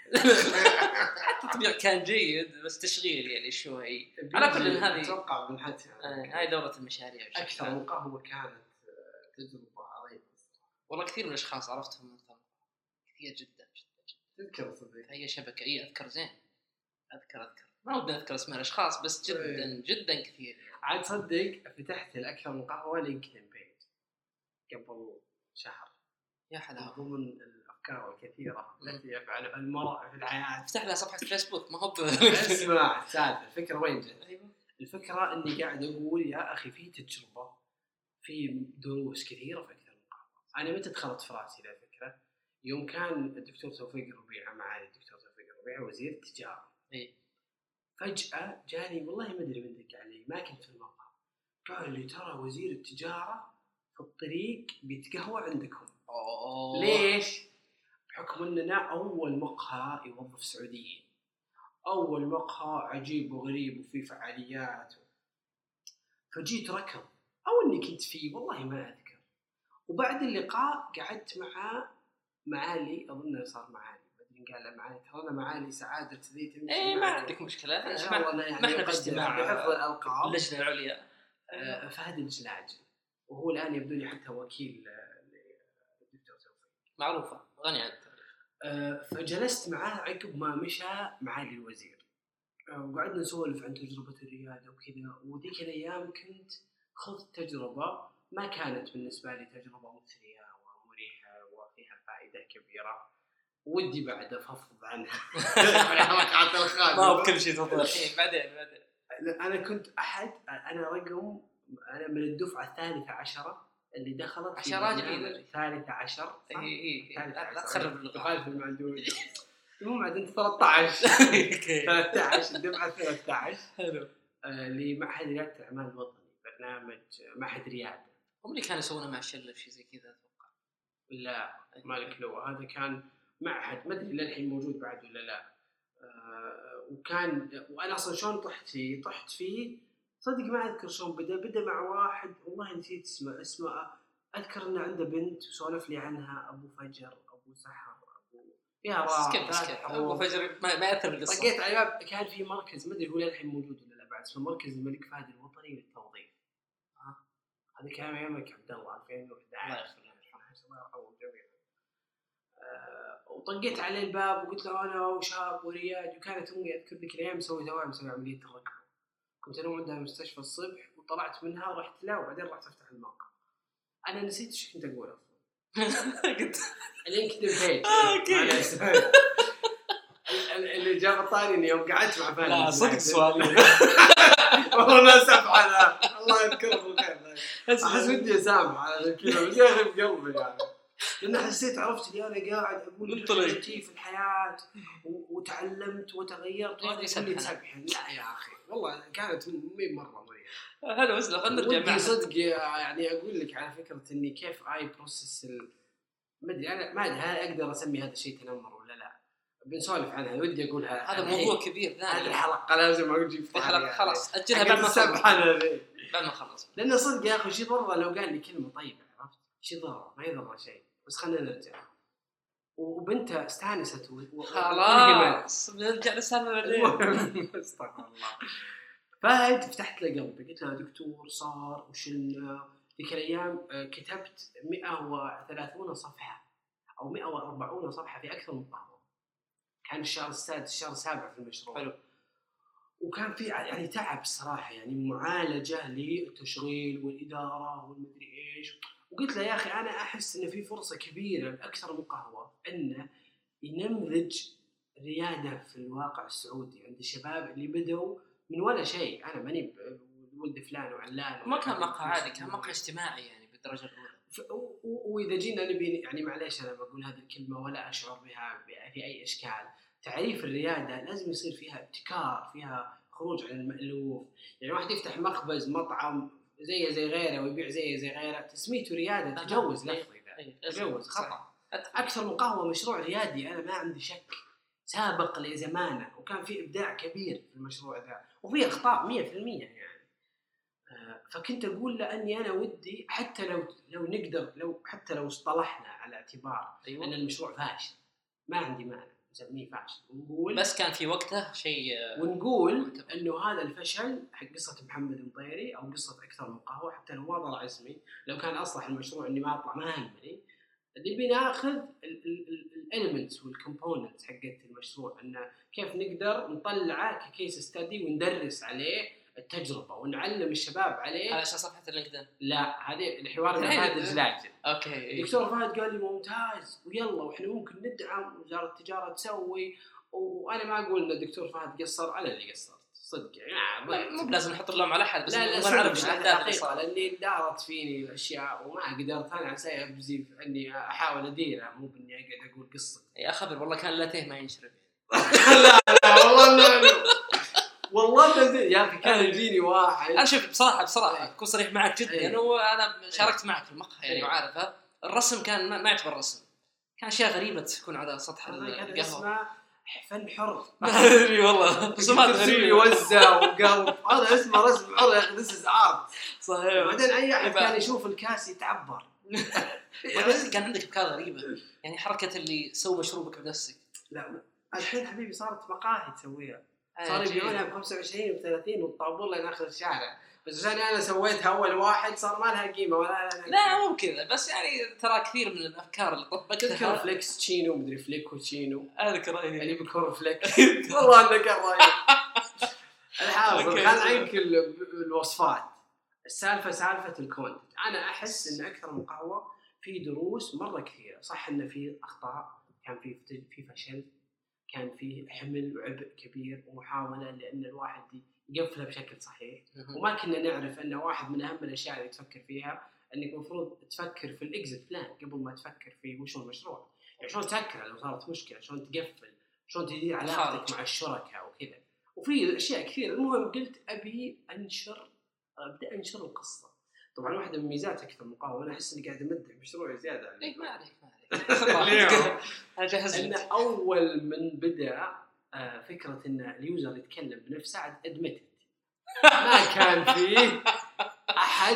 التطبيق كان جيد بس تشغيل يعني شوي على كل هذه اتوقع من حتى هاي دوره المشاريع اكثر من قهوه كانت تجربه عظيمه والله. كثير من الاشخاص عرفتهم كثير جدا تذكر صدق اي شبكه اي اذكر زين اذكر ما ودي اذكر اسماء الاشخاص بس جدا جدا كثير عاد صدق فتحت الاكثر من قهوه لينكدين بيج قبل شهر يا حلاوه ضمن الافكار الكثيره التي يفعلها المرء في الحياه. افتح لها صفحه فيسبوك ما هو اسمع السالفه الفكره وين جت؟ الفكره اني قاعد اقول يا اخي في تجربه في دروس كثيره في اكثر من قهوه. انا متى دخلت في راسي ذا الفكره؟ يوم كان الدكتور توفيق ربيعه معالي الدكتور توفيق ربيعه وزير التجاره فجأة جاني والله ما أدري من دق علي ما كنت في المقهى قال لي ترى وزير التجارة في الطريق بيتقهوى عندكم. ليش؟ بحكم أننا أول مقهى يوظف سعوديين أول مقهى عجيب وغريب وفيه فعاليات فجيت ركض أو أني كنت فيه والله ما أذكر. وبعد اللقاء قعدت مع معالي أظنه صار معالي قال معالي ترى أنا معالي سعادة ذي تمشي ايه ما عندك مشكلة إن شاء الله يعني ما احنا باجتماع بحفظ الألقاب اللجنة العليا فهد الجلاجل وهو الآن يبدو لي حتى وكيل الدكتور توفيق معروفة غني عن فجلست معاه عقب ما مشى معالي الوزير وقعدنا نسولف عن تجربة الريادة وكذا. وذيك الأيام كنت خذت تجربة ما كانت بالنسبة لي تجربة مثرية ومريحة وفيها فائدة كبيرة ودي بعد أفضفض عنها. ما بكل شيء تفضل بعدين أنا كنت أنا من الدفعة 13 اللي دخلت 10 جديدة 13 لا تخرب اللغة في المعدود. المهم عاد أنت 13 الدفعة 13 حلو لمعهد ريادة الأعمال الوطني برنامج معهد ريادة هم اللي كانوا يسوونه مع الشلة في شيء زي كذا أتوقع. لا مالك لو هذا كان معهد ما أدري للحين موجود بعد ولا لا. وكان وأنا أصلا شلون طحت فيه صدق ما أذكر شلون بدأ مع واحد والله نسيت اسمه أذكر إنه عنده بنت وسولف لي عنها أبو فجر أبو سحر يا راح أبو فجر ما يأثر بالقصة. طقيت على باب كان في مركز ما أدري هو للحين موجود ولا لا بعد اسمه مركز الملك فهد الوطني للتوظيف. هذا كان أيامك عبد الله 2011 الله يرحمه جميعا. وطقيت عليه الباب وقلت له أنا وشاب ورياد وكانت أمي أذكر ذيك الأيام مسوي عملية الركبة كنت أنا عندها المستشفى الصبح وطلعت منها ورحت له وبعدين رحت أفتح الموقع. أنا نسيت إيش كنت أقول أصلاً. قلت اللينكدين بيج. اللي جاب الطاري إني يوم قعدت مع فادي. لا صدق سؤال. والله ما سامح الله يذكره بالخير. أحس ودي أسامح على كذا بس يا أخي بقلبي يعني. لأن حسيت عرفت لي أنا قاعد أقول شيء في الحياة وتعلمت وتغيرت وهذا اللي تسبح. لا يا أخي والله كانت مرة مريحة. هلا بس خلنا نرجع معك. صدق يعني أقول لك على فكرة إني كيف بروسس ما أدري أنا ما أقدر أسمي هذا الشيء تنمر ولا لا بنسولف عنها ودي أقولها. هذا موضوع كبير. هذه الحلقة لازم أجيب الحلقة خلاص أجلها بعد ما خلص لأن صدق يا أخي شيء ضرر لو قال لي كلمة طيبة عرفت شيء ضرر ما يضر شيء بس خلينا نرجع. وبنتها استانست خلاص نرجع للسالفة بعدين. استغفر الله. فهد فتحت له قلبي قلت له دكتور صار وشلنا ذيك الأيام كتبت 130 صفحة أو 140 صفحة في أكثر من قهوة. كان الشهر السادس الشهر السابع في المشروع. حلو. وكان في يعني تعب الصراحة يعني معالجة للتشغيل والإدارة والمدري إيش. وقلت له يا أخي أنا أحس إن في فرصة كبيرة لأكثر من قهوة إنه ينمذج ريادة في الواقع السعودي عند الشباب اللي بدوا من ولا شيء. أنا ماني ولد فلان وعلان ما كان مقهى عادي كان مقهى اجتماعي يعني بالدرجة الأولى. وإذا جينا نبي يعني معليش أنا بقول هذه الكلمة ولا أشعر بها في أي إشكال. تعريف الريادة لازم يصير فيها ابتكار فيها خروج عن المألوف. يعني واحد يفتح مخبز مطعم زي غيره ويبيع زي غيره، تسميته رياده تجوز لفظي ذا، تجوز خطأ. أكثر من قهوة مشروع ريادي أنا ما عندي شك، سابق لزمانه وكان في إبداع كبير في المشروع ذا وفي أخطاء 100% يعني. فكنت أقول لأني أنا ودي حتى لو نقدر، حتى لو اصطلحنا على اعتبار أن المشروع فاشل، ما عندي مانع نسميه فاشل ونقول، بس كان في وقته شيء ونقول إنه هذا الفشل حق قصة محمد المطيري أو قصة أكثر من قهوة، حتى لو ما ضل اسمي، لو كان أصلح المشروع إني ما أطلع ما يهمني، اللي بناخذ الاليمنتس والكومبوننتس حقت المشروع، انه كيف نقدر نطلعه ككيس ستادي وندرس عليه التجربه ونعلم الشباب عليه. على صفحه اللينكدين؟ لا، هذه الحوار مع فهد الجلاجل. اوكي، الدكتور فهد قال لي ممتاز ويلا واحنا ممكن ندعم وزاره التجاره تسوي، وانا ما اقول ان الدكتور فهد قصر، انا اللي قصرت صدق يعني. مو لازم نحط اللوم على احد، بس لا ما نعرف ايش الاحداث اللي صارت، لاني دارت فيني الاشياء وما قدرت انا اسوي ابزي اني احاول اديرها، مو باني اقعد اقول قصه. يا خبر والله كان لا ته ما ينشرب. لا والله يا اخي كان يجيني واحد. انا شوف بصراحه اكون صريح معك جدا، انا شاركت معك في المقهى يعني وعارفها. الرسم كان ما يعتبر رسم، كان اشياء غريبه تكون على سطح القهوه، فن حر. ما ادري والله، رسومات غريبه يوزع وقلب، هذا اسمه رسم حر يا اخي، ذس از ارت. صحيح. بعدين اي احد كان يشوف الكاس يتعبر. بس كان عندك افكار غريبه، يعني حركه اللي سوى مشروبك بنفسك. لا الحين حبيبي صارت مقاهي تسويها، صار يبيعونها ب 25 و 30 والطابور لين اخر الشارع، بس عشان انا سويتها اول واحد صار ما لها قيمه ولا لا مو كذا، بس يعني ترى كثير من الافكار اللي طبقتها. تذكر فليكس تشينو مدري فليك وتشينو، اذكر اللي بكور فليكس والله انك رهيب. الحاصل خل عنك الوصفات، السالفه سالفه الكونتنت. انا احس ان اكثر من قهوه في دروس مره كثيره، صح ان في اخطاء، كان في فشل، كان في حمل وعبء كبير ومحاوله لان الواحد يقفلها بشكل صحيح، وما كنا نعرف ان واحد من اهم الاشياء اللي تفكر فيها انك المفروض تفكر في الاكزيت بلان قبل ما تفكر في وش هو المشروع، يعني شلون تسكر لو صارت مشكله، شلون تقفل، شلون تدير علاقتك مع الشركاء وكذا، وفي اشياء كثيره. المهم قلت ابدا انشر القصه. طبعا واحده من ميزات اكثر من قهوه، انا احس اني قاعد امدح مشروعي زياده عليك. ما عليك اجهز ان اول من بدا فكره ان اليوزر يتكلم بنفسه ادمتت، ما كان فيه احد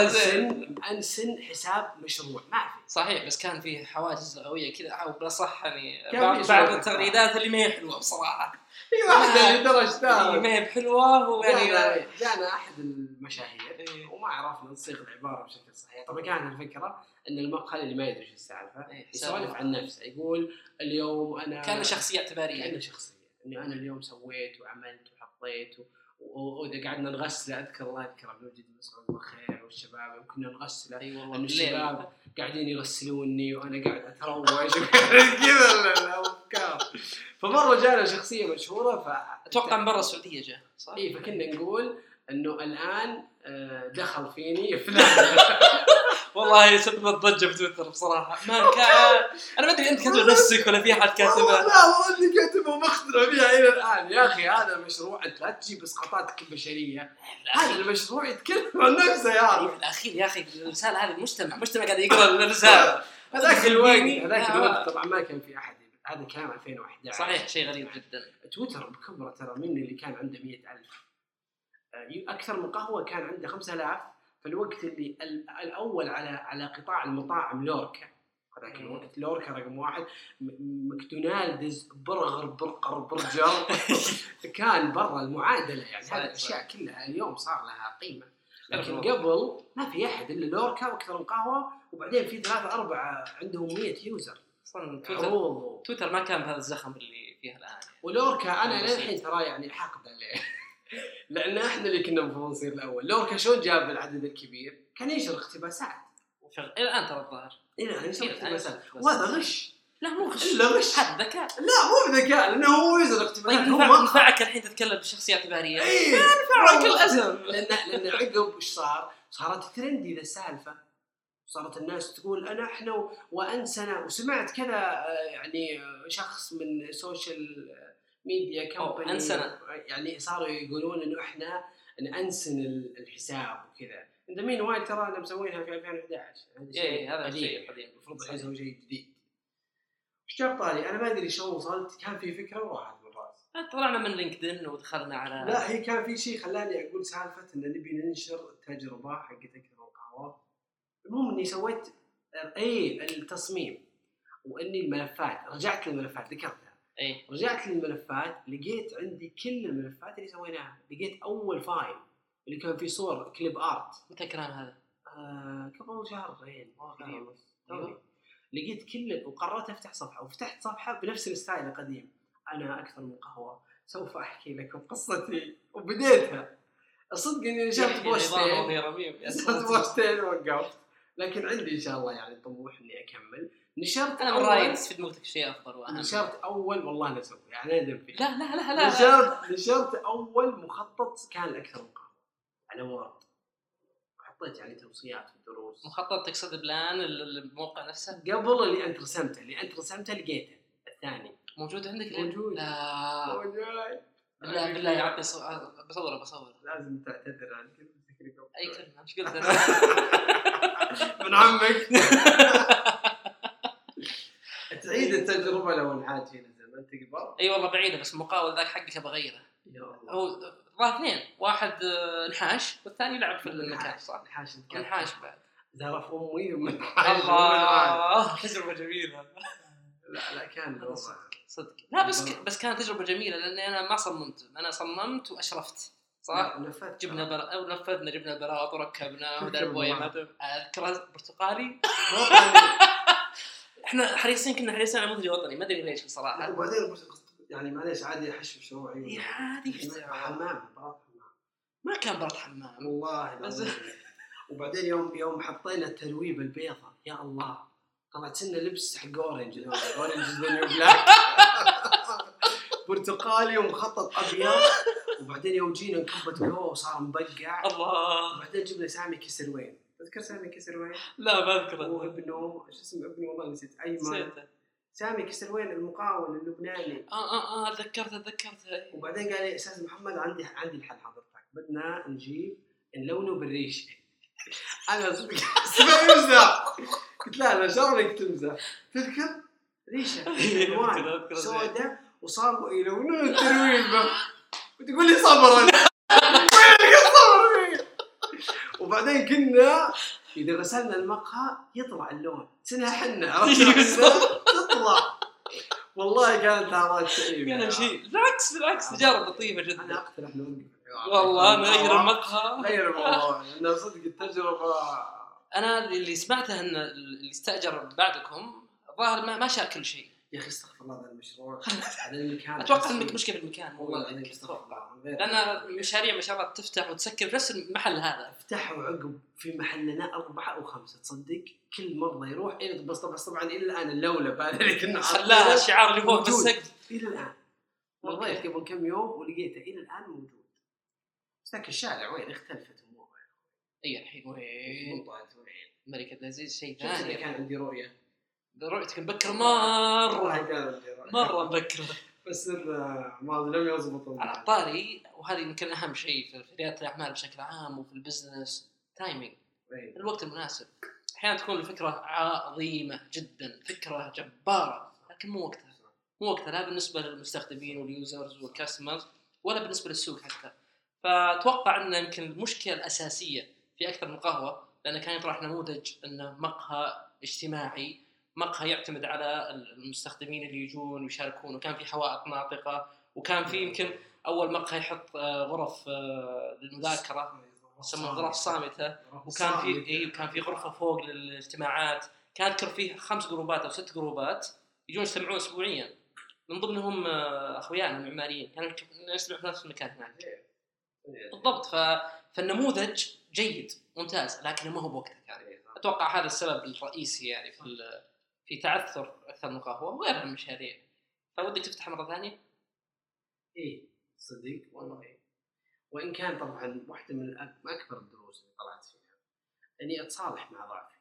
انسن حساب مشروع، ما في. صحيح، بس كان فيه حواجز لغويه كذا، او بلا صح يعني بعض التغريدات اللي ما هي حلوه بصراحه. في واحده اللي ترى اشتغلت ما هي بحلوه، ويعني جانا احد المشاهير وما عرفنا نصيغ العباره بشكل صحيح. طبعا كانت الفكره ان المقهى اللي ما يدري ايش السالفه يسولف عن نفسه، يقول اليوم انا كان شخصيه اعتباريه، كان شخصيه اني انا اليوم سويت وعملت وحطيت وإذا قعدنا نغسله، أذكر الله يذكره بنوجد مسعود بالخير والشباب كنا نغسله، إن الشباب قاعدين يغسلوني وأنا قاعد أتروج كذا الأفكار. فمرة جانا شخصية مشهورة، أتوقع من برا السعودية جاء، صح؟ إيه، فكنا نقول إنه الآن دخل فيني فلان. والله سببت ضجة في تويتر بصراحة، ما كان أنا ما أدري أنت كاتب نفسك ولا في أحد كاتبها. لا والله إني كاتبه ومخترع فيها إلى الآن. يا أخي هذا المشروع أنت لا تجيب إسقاطاتك البشرية، هذا المشروع يتكلم عن نفسه يا أخي. في الأخير يا أخي الرسالة هذه مجتمع قاعد يقرأ الرسالة. هذاك الوقت طبعا ما كان في أحد، هذا كان 2011. صحيح، شيء غريب جدا. تويتر بكبره ترى، مني اللي كان عنده 100,000 أكثر من قهوة كان عنده 5,000 في الوقت اللي الأول على قطاع المطاعم لوركا. هذاك الوقت لوركا رقم 1، ماكدونالدز، برجر كان برا المعادلة يعني. هذه الأشياء كلها اليوم صار لها قيمة، لكن قبل ما في أحد إلا لوركا وأكثر من قهوة، وبعدين في 3-4 عندهم 100 يوزر. تويتر ما كان بهذا الزخم اللي فيها الآن يعني. ولوركا أنا للحين ترى يعني حاقد عليه لأن إحنا اللي كنا المفروض نصير الأول. لوركا شلون جاب العدد الكبير؟ كان ينشر اقتباسات الآن ترى الظاهر ينشر اقتباسات، وهذا غش. لا مو غش، لا غش، هذا ذكاء. لا مو ذكاء، لأنه هو ينزل اقتباسات. طيب نفعك الحين تتكلم بشخصية اعتبارية. إيه نفعك الأزم، لأن عقب إيش صارت ترندي ذا السالفة، صارت الناس تقول احنا وانسنا. وسمعت كذا يعني شخص من سوشيال ميديا كومباني انسنا، يعني صاروا يقولون انه احنا ان انسن الحساب وكذا. انت مين وايد ترى انا مسوينها في 2011. هذا شيء قديم المفروض يسوي شيء جديد. ايش جاب طاري؟ انا ما ادري شلون وصلت، كان في فكره وراحت من راسي. طلعنا من لينكدين ودخلنا على لا، هي كان في شيء خلاني اقول سالفه ان نبي ننشر التجربه حقت اكثر القهوه. المهم اني سويت التصميم، واني الملفات رجعت للملفات ذكرتها. رجعت للملفات، لقيت عندي كل الملفات اللي سويناها. لقيت اول فايل اللي كان فيه صور كليب ارت. متى كان هذا؟ قبل شهرين لقيت كل، وقررت افتح صفحه، وفتحت صفحه بنفس الستايل القديم. انا اكثر من قهوه، سوف احكي لكم قصتي، وبديتها. الصدق اني نشرت بوستين ووقفت، لكن عندي ان شاء الله يعني طموح اني اكمل. نشرت انا من رايي تفيد موتك شيء افضل واهم. نشرت اول، والله نسوي يعني ندم فيه. لا نشرت اول مخطط كان الاكثر من قهوه على وورد. حطيت يعني توصيات في الدروس. مخطط تقصد بلان الموقع نفسه؟ قبل اللي انت رسمته لقيته الثاني موجود عندك. موجود. لا موجود. بالله يا عبد بصوره. لازم تعتذر عن كلمة. اي كلمه مش قلت من عمك. تعيد التجربه لو انحاج هنا زمان تقبل. اي والله بعيده، بس المقاول ذاك حقك بغيره. يا الله. هو اثنين، واحد انحاش والثاني لعب في المكان. صح، انحاش بعد زرف امي ومن الله. تجربه جميله. لا كان صدق. لا بس كانت تجربه جميله، لاني انا ما صممت، انا صممت واشرفت. صح، جبنا البراط وركبنا وذا البويمات. اذكر برتقالي. احنا كنا حريصين على منتج وطني، ما ادري ليش بصراحه. وبعدين يعني معليش عادي احش مشروعي عادي. حمام ما كان برد حمام والله. وبعدين يوم حطينا الترويب البيضة، يا الله طلعت سنة لبس حق اورنج ذا بلاك. برتقالي ومخطط ابيض. وبعدين يوم جينا نكبت قهوه وصار مبقع. الله. وبعدين جبنا سامي كسروين. تذكر سامي كسروين؟ لا ما اذكره. هو ابنه شو اسمه ابنه والله نسيت. سامي كسروين المقاول اللبناني. ذكرته. وبعدين قال لي استاذ محمد عندي الحل حضرتك، بدنا نجيب نلونه بالريشه. انا مزح. قلت لا شلونك تمزح؟ تذكر ريشه الوان سوداء وصاروا يلونون الترويبه وتقول لي صبرا. وين الصبر؟ وبعدين كنا اذا غسلنا المقهى يطلع اللون سنها حنا تطلع. والله كانت لحظات شيء. كان شيء بالعكس تجارب لطيفه جدا. انا اقترح نوقف والله نغير المقهى. غير الموضوع لأن صدق التجربه. انا اللي سمعته ان اللي استاجر بعدكم ظاهر ما شاء كل شيء. يا اخي استغفر الله هذا المشروع على المكان. اتوقع انك مشكله في المكان والله. لان مشاريع ما شاء الله تفتح وتسكر في نفس المحل هذا. افتحوا عقب في محلنا 4 أو 5 تصدق كل مره يروح بس طبعا الى الان اللولب هذا اللي كنا خلاها الشعار اللي فوق بالسقف الى الان. والله قبل كم يوم ولقيته الى الان موجود. بس ذاك الشارع وين اختلفت اموره. اي الحين وين ملك العزيز شيء ثاني. كان عندي رؤيتك مبكر مرة مبكر. بس ما لم يضبط على طاري. وهذه يمكن أهم شيء في ريادة الأعمال بشكل عام وفي البزنس. تايمينج، الوقت المناسب. أحيانا تكون الفكرة عظيمة جدا، فكرة جبارة، لكن مو وقتها لا بالنسبة للمستخدمين واليوزرز والكاستمرز ولا بالنسبة للسوق حتى. فأتوقع أن يمكن المشكلة الأساسية في أكثر من قهوة، لأن كان يطرح نموذج أنه مقهى اجتماعي، مقهى يعتمد على المستخدمين اللي يجون ويشاركون، وكان في حوائط ناطقة، وكان في يمكن أول مقهى يحط غرف للمذاكرة يسمونها غرف صامتة، وكان في غرفة فوق للاجتماعات. كان أذكر فيه 5 جروبات أو 6 جروبات يجون يجتمعون أسبوعيا، من ضمنهم أخويانا المعماريين كانوا يجتمعون في نفس المكان هناك. بالضبط. فالنموذج جيد ممتاز، لكن ما هو بوقته. يعني أتوقع هذا السبب الرئيسي يعني في تعثر أكثر من قهوة وغيرها من المشاريع. فودك تفتح مرة ثانية؟ إيه صدق والله. وإن كان طبعا واحدة من أكبر الدروس اللي طلعت فيها أني أتصالح مع ضعفي.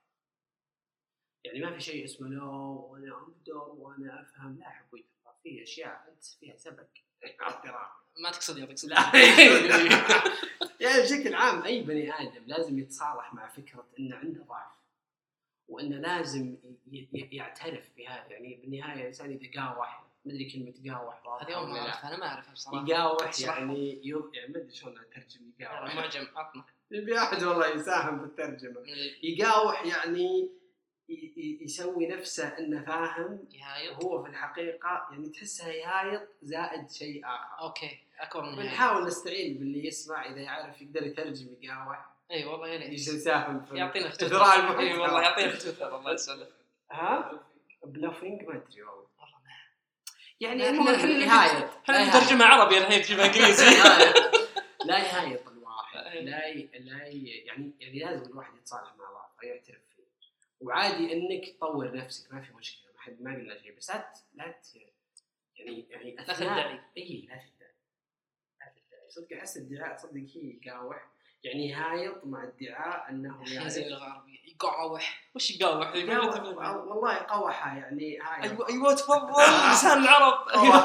يعني ما في شيء اسمه لا وأنا أقدر وأنا أفهم. لا حبيت في أشياء أنت فيها سبق احترام. ما تقصد لا. يعني لا بشكل عام أي بني آدم لازم يتصالح مع فكرة إنه عنده ضعف، وإنه لازم يعترف بهذا. يعني بالنهاية الإنسان إذا قاوح، مدري كلمة قاوح هذه يوم ما أعرف، أنا ما أعرفها بصراحة. يقاوح يعني يعني ما أدري شلون أترجم يقاوح. معجم عطنا. في أحد والله يساهم بالترجمة. يقاوح يعني يسوي نفسه إنه فاهم، وهو في الحقيقة يعني تحسها يهايط زائد شيء آخر. أوكي أكبر من بنحاول نستعين باللي يسمع إذا يعرف يقدر يترجم يقاوح. أي والله يا ريت يساهم في يعطينا إثراء المحتوى. أي والله يعطينا فتوثر الله يسلمك. ها بلافينج ما أدري والله يعني نهاية احنا نترجمها عربي الحين تجيبها انجليزي. لا يهايط الواحد، لا يعني لازم الواحد يتصالح مع ضعفه يعترف فيه، وعادي انك تطور نفسك ما في مشكله، ما حد ما قلنا شيء، بس لا يعني لا تدعي. اي لا تدعي صدق. احس الدعاء صدق هي يقاوح، يعني هايط مع الدعاء انه يعني زي الغربي يقاوح. وش يقاوح؟ والله قوحه يعني هاي. ايوه تفضل لسان العرب.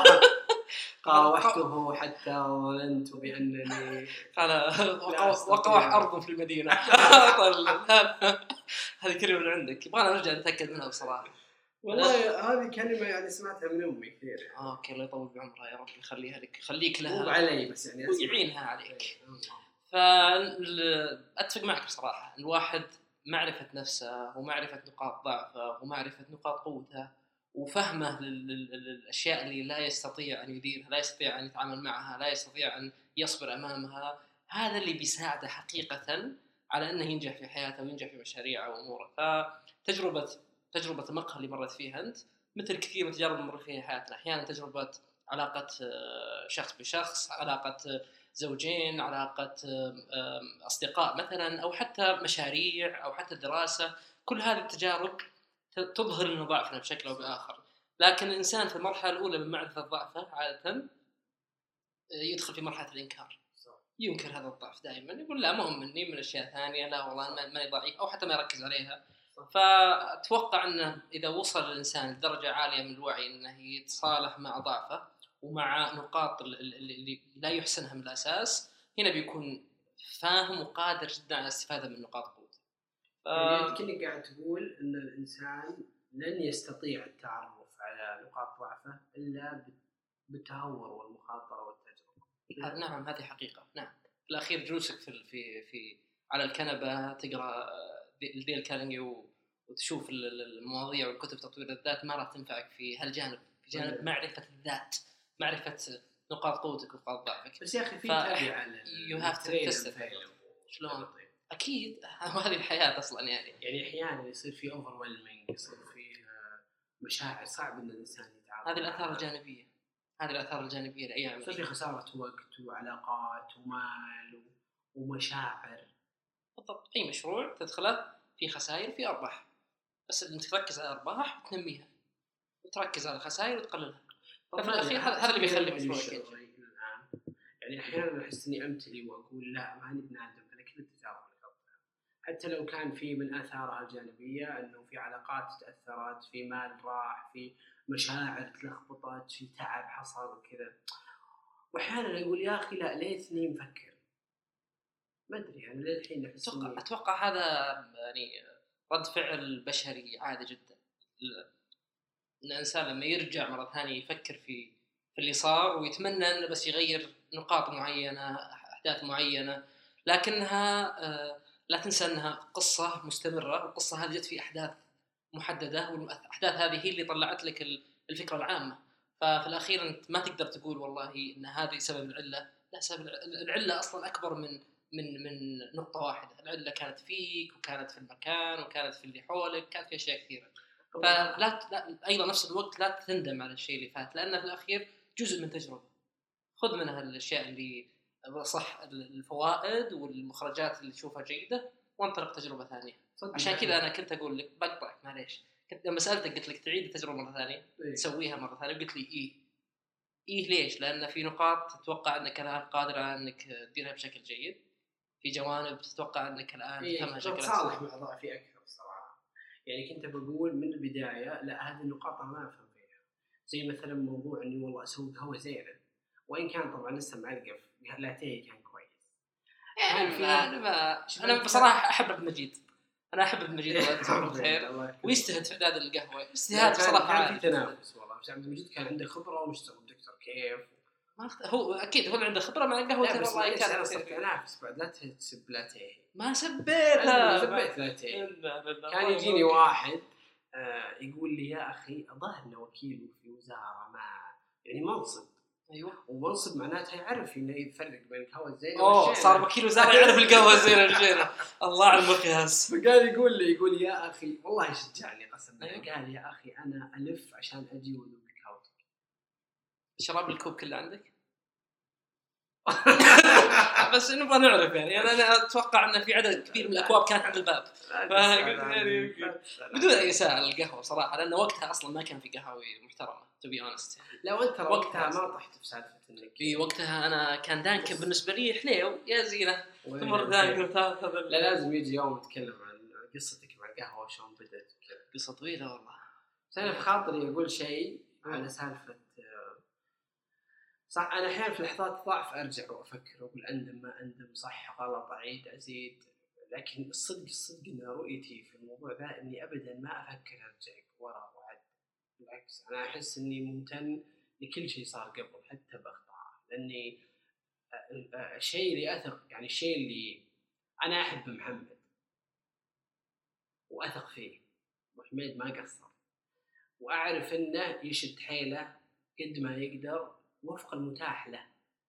قاوحته حتى ظننت بانني قال وقوح ارض في المدينه. هذه كلمه من عندك، يبغانا نرجع نتاكد منها بصراحه. والله هذه كلمه يعني سمعتها من امي كثير يعني. اوكي الله يطول بعمرها يا رب، يخليها لك، خليك لها مو علي بس يعني ويعينها عليك. فأتفق معك بصراحة، الواحد معرفة نفسه ومعرفة نقاط ضعفه ومعرفة نقاط قوته وفهمه للأشياء اللي لا يستطيع أن يديرها، لا يستطيع أن يتعامل معها، لا يستطيع أن يصبر أمامها، هذا اللي بيساعده حقيقة على أنه ينجح في حياته وينجح في مشاريعه وأموره. فتجربة المقهى اللي مرت فيها أنت مثل كثير من التجارب اللي مرت فيها حياتنا، أحيانا تجربة علاقة شخص بشخص، علاقة زوجين، علاقة أصدقاء مثلا، أو حتى مشاريع، أو حتى دراسة، كل هذه التجارب تظهر لنا ضعفنا بشكل أو بآخر. لكن الإنسان في المرحلة الأولى من معرفة ضعفه عادة يدخل في مرحلة الإنكار، ينكر هذا الضعف دائما، يقول لا ما هم مني، من أشياء ثانية، لا والله ماني ضعيف، أو حتى ما يركز عليها. فأتوقع أنه إذا وصل الإنسان لدرجة عالية من الوعي أنه يتصالح مع ضعفه ومع نقاط اللي لا يحسنها من الأساس، هنا بيكون فاهم وقادر جدا على الاستفادة من نقاط قوته. يعني كنت قاعد تقول أن الإنسان لن يستطيع التعرف على نقاط ضعفه إلا بالتهور والمخاطرة والتجربة. نعم هذه حقيقة. نعم في الأخير جلوسك في على الكنبة تقرأ ديل كارنيجي وتشوف المواضيع والكتب تطوير الذات ما راح تنفعك في هالجانب، في جانب معرفة الذات، معرفة نقاط قوتك ونقاط ضعفك. بس يا أخي في تابع على you have to test it. شلون؟ أكيد هذه الحياة أصلاً يعني أحياناً يصير في overwhelming، يصير في مشاعر صعب إن الإنسان يتعامل. هذه الآثار الجانبية، هذه الآثار الجانبية لأي عمل. يصير في خسارة وقت وعلاقات ومال ومشاعر. بالضبط، أي مشروع تدخله في خسائر في أرباح، بس أنت تركز على الأرباح وتنميها، وتركز على الخسائر وتقللها. ففي الأخير هذا اللي بيخلي مشروعك ينجح. يعني أحياناً أحس إني أمتلي وأقول لا ما نبي نادم على كل التجارب اللي قبلها، حتى لو كان في من آثارها الجانبية أنه في علاقات تأثرت، في مال راح، في مشاعر تلخبطت، في تعب حصل وكذا. وأحياناً أقول يا أخي لا ليتني مفكر، ما أدري يعني للحين أحس. أتوقع هذا يعني رد فعل بشري عادي جدا. الإنسان لما يرجع مرة ثانية يفكر في اللي صار ويتمنى أنه بس يغير نقاط معينة، أحداث معينة، لكنها لا تنسى أنها قصة مستمرة، والقصة هذه جت في أحداث محددة، والأحداث هذه هي اللي طلعت لك الفكرة العامة. ففي الأخير أنت ما تقدر تقول والله إن هذه سبب العلة، لا، سبب العلة أصلا أكبر من نقطة واحدة. العلة كانت فيك، وكانت في المكان، وكانت في اللي حولك، كانت في أشياء كثيرة. فلا أيضا نفس الوقت لا تندم على الشيء اللي فات، لأنه في الأخير جزء من تجربة، خذ منها الأشياء اللي صح، الفوائد والمخرجات اللي تشوفها جيدة، وانطلق تجربة ثانية. عشان كذا أنا كنت أقول لك بقطعك معليش، كنت لما سألتك قلت لك تعيد التجربة مرة ثانية، تسويها مرة ثانية، قلت لي إيه ليش؟ لأن في نقاط تتوقع أنك الآن قادر على أنك تديرها بشكل جيد، في جوانب تتوقع أنك الآن تفهمها بشكل صالح مع ضعفي أكثر صراحة. يعني كنت بقول من البداية لا هذه النقاط ما أفهم فيها، زي مثلا موضوع إني والله أسوي قهوة زينة، وإن كان طبعا لسه معلقة لاتيه كان كويس، انا بصراحه احب ابن مجيد. انا احب ابن مجيد الله خير ويجتهد في اعداد القهوه اجتهاد بصراحه كان في تنافس والله. بس عبد المجيد كان عنده خبره ومشتغل دكتور كيف هو اكيد هو عنده خبره مع القهوه والله. كان تنافس بعد لا تسب لاتيه. ما سبيتها سبيت لاتيه. كان يجيني واحد يقول لي يا اخي الظاهر انه وكيل في وزاره ما يعني منصب. ايوه ومنصب معناته يعرف انه يفرق بين القهوه الزينه والشينه. صار وكيل وزاره يعرف القهوه الزينه والشينه. الله على المقياس. فقال يقول يا اخي والله شجعني قسم بالله. قال يا اخي انا الف عشان اجي وذوق قهوتك. شراب الكوب كله عندك؟ بس نبغى نعرف يعني انا اتوقع ان في عدد كبير من الاكواب كانت عند الباب. فقلت يعني بدون اي سائل القهوه صراحه لانه وقتها اصلا ما كان في قهاوي محترمه تو بي اونست. لو انت وقتها ما طحت في سالفه انك في وقتها انا كان دانكن بالنسبه لي حليو يا زينه تمر دانكن تاخذ. لا لازم يجي يوم نتكلم عن قصتك مع القهوه شلون بدت وكذا. قصه طويله والله. انا في خاطري اقول شيء على سالفه صح. أنا أحيانا في لحظات ضعف أرجع وأفكر وأقول أندم ما أندم صح غلط أعيد أزيد. لكن الصدق إن رؤيتي في الموضوع ذا إني أبدا ما أفكر أرجع ورا وعد. بالعكس أنا أحس إني ممتن لكل شيء صار قبل حتى بأخطاء. لأني الشيء اللي أثق يعني الشيء اللي أنا أحب محمد وأثق فيه وحميد ما قصر وأعرف إنه يشد حيله قد ما يقدر وفق المتاح له.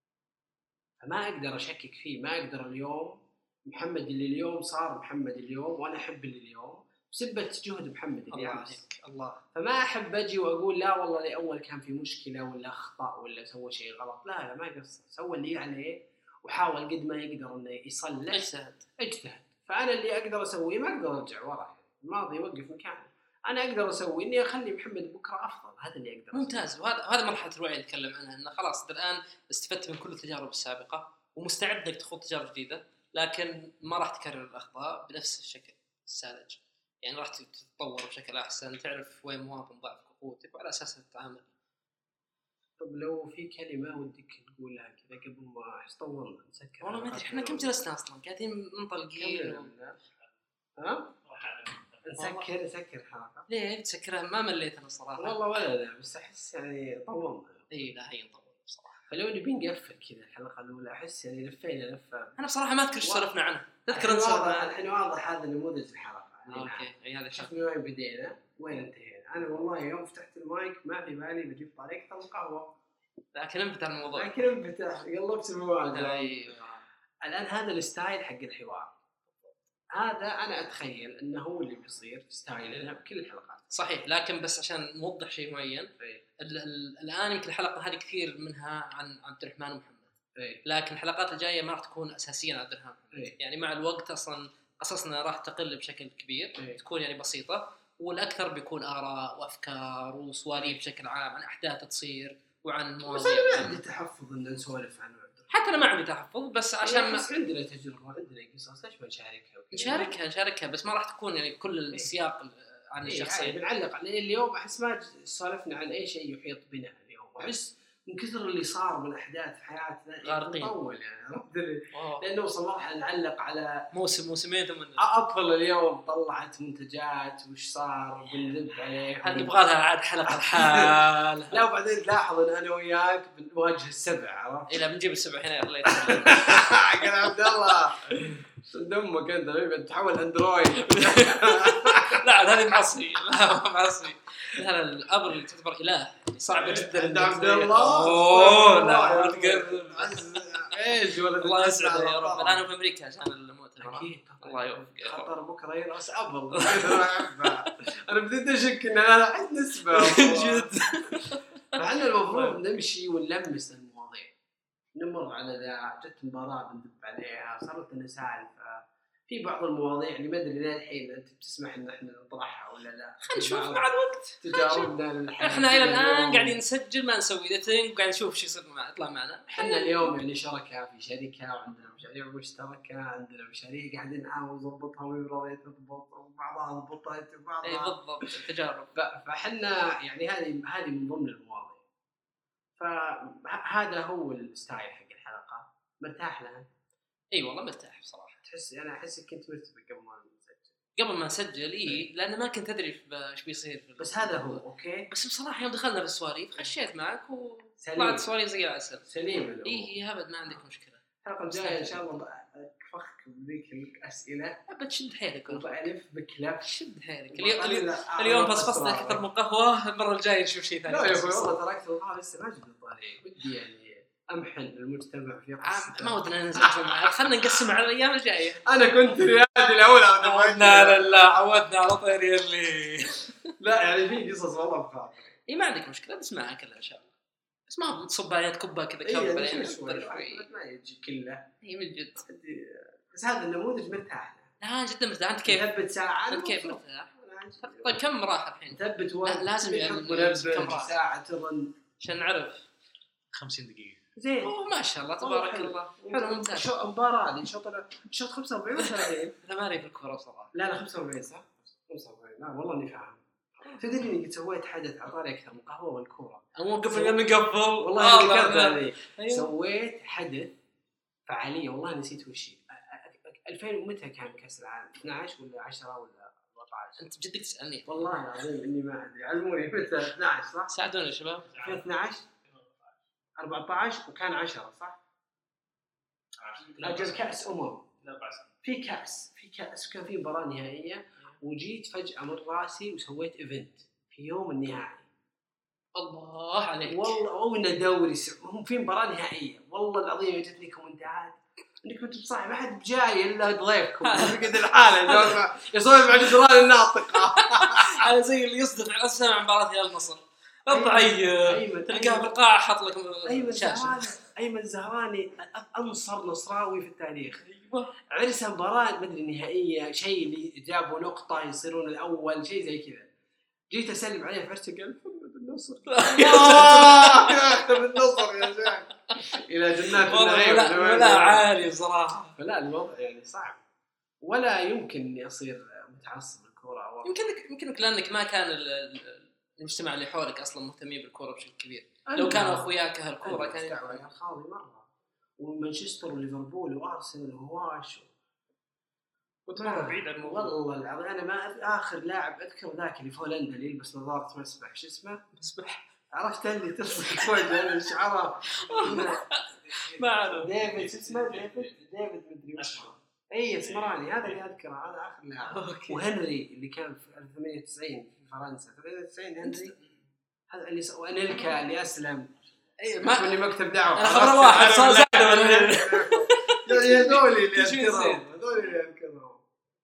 فما أقدر أشكك فيه. ما أقدر اليوم محمد اللي اليوم صار محمد اليوم وأنا أحب اللي اليوم بسبة جهد محمد اللي أمس. الله. فما أحب أجي وأقول لا والله لأول كان في مشكلة ولا أخطأ ولا سوى شيء غلط. لا ما قصر. سوى اللي عليه وحاول قد ما يقدر إنه يصلح. اجتهد. فأنا اللي أقدر أسويه ما أقدر أرجع ورا. الماضي يوقف مكانه. أنا أقدر أسوي إني أخلي محمد بكرة أفضل. هذا اللي أقدر. ممتاز. وهذا مرحلة الوعي نتكلم عنها إنه خلاص الآن استفدت من كل التجارب السابقة ومستعد إنك تخوض تجارب جديدة لكن ما راح تكرر الأخطاء بنفس الشكل الساذج. يعني راح تتطور بشكل أحسن تعرف وين مواطن ضعفك وقوتك وعلى أساس تتعامل. طب لو في كلمة ودك تقولها كذا قبل ما طولنا نسكر. والله ما أدري إحنا كم جلسنا أصلاً قاعدين منطلقين ها؟ نسكر الحلقة. ليه تسكرها؟ ما مليت أنا صراحة. والله ولا لا بس أحس يعني طولنا. إيه لا هي نطول بصراحة. فلو نبي نقفل كذا الحلقة الأولى أحس يعني لفينا لفة. أنا بصراحة ما أذكر إيش سولفنا عنه. تذكر أنت الحين واضح هذا نموذج الحلقة. أوكي هذا شوف من وين بدينا وين انتهينا. أنا والله يوم فتحت المايك ما في بالي بجيب طريقة القهوة لكن انفتح الموضوع. قلبت المواجهة. الآن هذا الستايل حق الحوار. هذا أنا أتخيل أنه هو اللي بيصير ستايلنا بكل الحلقات. صحيح لكن بس عشان نوضح شيء معين. الآن يمكن الحلقة هذه كثير منها عن عبد الرحمن ومحمد. لكن الحلقات الجاية ما راح تكون أساسيا عبد الرحمن ومحمد. يعني مع الوقت أصلا قصصنا راح تقل بشكل كبير. تكون يعني بسيطة والأكثر بيكون آراء وأفكار وسواليف بشكل عام عن أحداث تصير وعن مواضيع. بس أنا ما عندي تحفظ إن نسولف عنه. حتى أنا ما عندي تحفظ بس عشان عندنا تجربة عندنا قصص ليش ما نشاركها بس ما راح تكون يعني كل السياق عن الشخصية. بنعلق على اليوم أحس ما سولفنا عن أي شيء يحيط بنا اليوم. أحس من كثر اللي صار من أحداث في حياتنا نطول يعني لأنه وصل مرحلة نعلق على موسمين ثم أطفال اليوم طلعت منتجات وش صار بنذب عليه. يبغى لها عاد حلقة الحال. لا وبعدين تلاحظ إن أنا وياك بنواجه السبع عرفت. إيه لا بنجيب السبع هنا الله يسلمك. قال عبد الله دمك أنت بتحول أندرويد. لا هذه معصي. لا معصي. هذا الأمر اللي تعتبر إله صعب جدا. عبد الله لا تقرب ايش ولا الله يسعده يا رب. الآن في أمريكا عشان المؤتمر. أكيد الله يوفقك. خطر بكرة يراس أبل. أنا بديت أشك إن أنا أحد نسبة جد. فعنا المفروض نمشي ونلمس المواضيع نمر على ذا. جت مباراة بندب عليها صارت لنا سالفة في بعض المواضيع اللي ما أدري لين الحين أنت بتسمح إن إحنا نطرحها ولا لا. خلينا نشوف مع الوقت تجاربنا للحياة. إحنا إلى الآن قاعدين نسجل ما نسوي ذاتين وقاعد نشوف شو يصير يطلع معنا. إحنا اليوم يعني شركة في شركة وعندنا مشاريع مشتركة عندنا مشاريع قاعدين نحاول نضبطها ويبغى تضبط وبعضها ضبطت وبعضها. إيه بالضبط التجارب. فحنا يعني هذه من ضمن المواضيع. فهذا هو الستايل حق الحلقة مرتاح لها. اي والله مرتاح بصراحه. تحس انا احسك كنت مرتبك قبل ما نسجل لان ما كنت ادري ايش بيصير بس هذا هو اوكي. بس بصراحه يوم دخلنا في السواليف خشيت معك سليم. وطلعت سواليف زي العسل. سليم. اي ابد ما عندك مشكله. الحلقه الجايه ان شاء الله افخك بذيك الاسئله. بتشد حيلك وبألف بكلف. شد حيلك اليوم فصفصت كثر من قهوه. المره الجايه نشوف شيء ثاني. لا يا اخوي والله تركت القهوه لسه ما جبت طاري. ودي يعني امحن المجتمع في ما ودنا ننزل معك. خلنا نقسم على الايام الجايه. انا كنت ريادي الاولى عودنا لا عودنا على طير يلي. لا يعني في قصص والله بخاطر. اي ما عندك مشكله بسمعها كلها ان شاء الله. بس ما تصب عليها كبه كذا كم بعدين شوي ما يجي كله. اي من جد. بس هذا النموذج مرتاح. لا جدا مرتاح. انت كيف ثبت ساعه انت كيف مرتاح؟ طيب كم راح الحين؟ ثبت وقت. لازم كم ساعه تظن عشان نعرف. 50 دقيقه زين. ما شاء الله تبارك الله. حلو ممتاز. شو مباراه لي شوط 45 ولا 30؟ انا ما اريد الكره بصراحه. لا 45 صح 45. لا والله اني فاهم. تدري اني قد سويت حدث عطاري اكثر من قهوه والكوره. مو قبل نقفل والله سويت حدث فعاليه والله نسيت وش هي. 2000 ومتى كان كاس العالم 12 ولا 10 ولا 14؟ انت بجدك تسالني والله العظيم اني ما ادري. علموني متى 12 صح؟ ساعدوني يا شباب. 2012 14 وكان 10 صح؟ اجل كاس لا بأس. في كاس وكان في مباراه نهائيه وجيت فجاه من راسي وسويت ايفنت في يوم النهائي. الله عليك. والله اونا دوري هم في مباراه نهائيه والله العظيم جتني كومنتات انك كنت بصاحب ما حد جاي الا ضيفكم قد الحاله يصور بعد زرار الناطقه. هذا زي اللي يصدق على سمع مباراه ريال النصر الضعيف تلقاه بالقاعه حط لك شاشه. ايمن الزهراني انصر نصراوي في التاريخ. ايوه عرس مباراه مدري نهائيه شيء اللي جابوا نقطه يصيرون الاول شيء زي كذا. جيت اسلم عليه فرشة قال محمد النصر. يا النصر يا شيخ الى جنات النعيم. ولا عالي بصراحه. فلا الوضع يعني صعب ولا يمكن اني اصير متعصب للكوره. يمكنك لانك ما كان المجتمع اللي حولك اصلا مهتمين بالكوره بشكل كبير. لو كانوا اخوياك اهل الكوره كان يا خالي مره ومانشستر وليفربول وارسنال وهواش كنت مره بعيد عن الموضوع. والله العظيم انا ما اخر لاعب اذكر ذاك اللي في هولندا اللي يلبس نظاره مسبح شو اسمه مسبح عرفت اللي تصلك وجهه شعره ما اعرف ديفيد شو اسمه ديفيد مدري وش اي اسمراني هذا اللي اذكره هذا اخر لاعب. وهنري اللي كان في 98 في فرنسا 98 هنري هذا اللي وانيلكا اللي اسلم. اي ما كوني مكتب دعوه انا خبر واحد صار زاد يا هذول اللي اذكرهم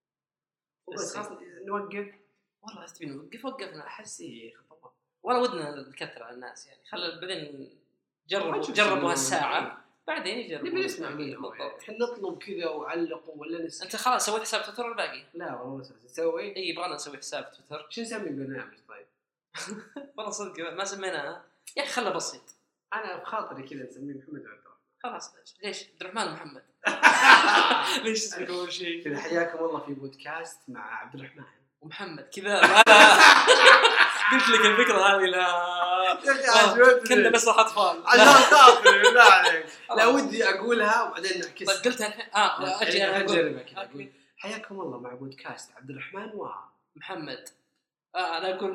بس خلاص نوقف. والله تبي نوقف وقفنا. احس خطبه والله ودنا نكثر على الناس يعني خلي بعدين جربوا هالساعه بعدين يجربوا. نبي نسمع منهم احنا نطلب كذا وعلقوا ولا نسمع. انت خلاص سويت حساب تويتر ولا باقي؟ لا والله نسوي اي يبغانا نسوي حساب تويتر. شو نسمي البرنامج طيب؟ والله صدق ما سميناه يا اخي خله بسيط. انا بخاطري كذا نسميه محمد عبد الرحمن. خلاص ليش عبد الرحمن ومحمد؟ ليش اسمك اول شيء كذا حياكم الله في بودكاست مع عبد الرحمن ومحمد كذا. قلت لك الفكره هذه لا كنا بس اطفال عشان خاطري بالله عليك. لا ودي اقولها وبعدين نعكس. طيب قلتها الحين اجي اجربها كذا. حياكم الله مع بودكاست عبد الرحمن ومحمد. انا اقول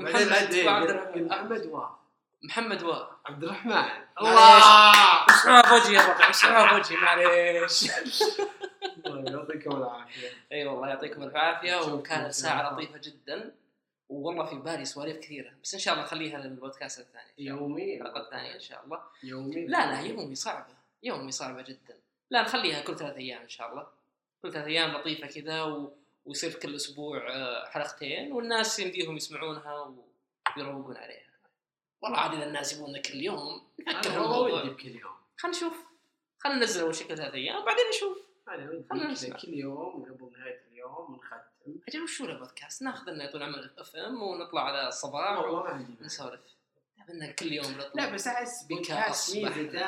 محمد محمد عبد الرحمن. الله مسحوها في وجهي يا ربع مسحوها في وجهي معليش. الله يعطيكم العافيه. اي والله يعطيكم العافيه. وكانت ساعه لطيفه جدا والله في بالي سوالف كثيره بس ان شاء الله نخليها للبودكاست الثاني يومي الحلقه الثانيه ان شاء الله. يومي لا يومي صعبه جدا. لا نخليها كل 3 ايام ان شاء الله. كل 3 ايام لطيفه كذا ويصير كل اسبوع حلقتين والناس يمديهم يسمعونها ويروقون عليها. والله عادي الناس يبوننا كل يوم نفكر في الموضوع كل يوم. خلينا نشوف خلينا ننزل اول شيء كل 3 ايام وبعدين نشوف. انا كل يوم قبل نهايه اليوم نختم. اجل وشو البودكاست ناخذ لنا طول عمل اف ام ونطلع على الصباح ونسولف. بدنا كل يوم نطلع. لا بس احس بودكاست ميزته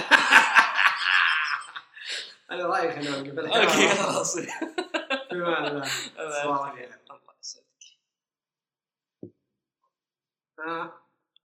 انا رايي خلينا نوقف. اوكي خلاص بما الله الله يسعدك.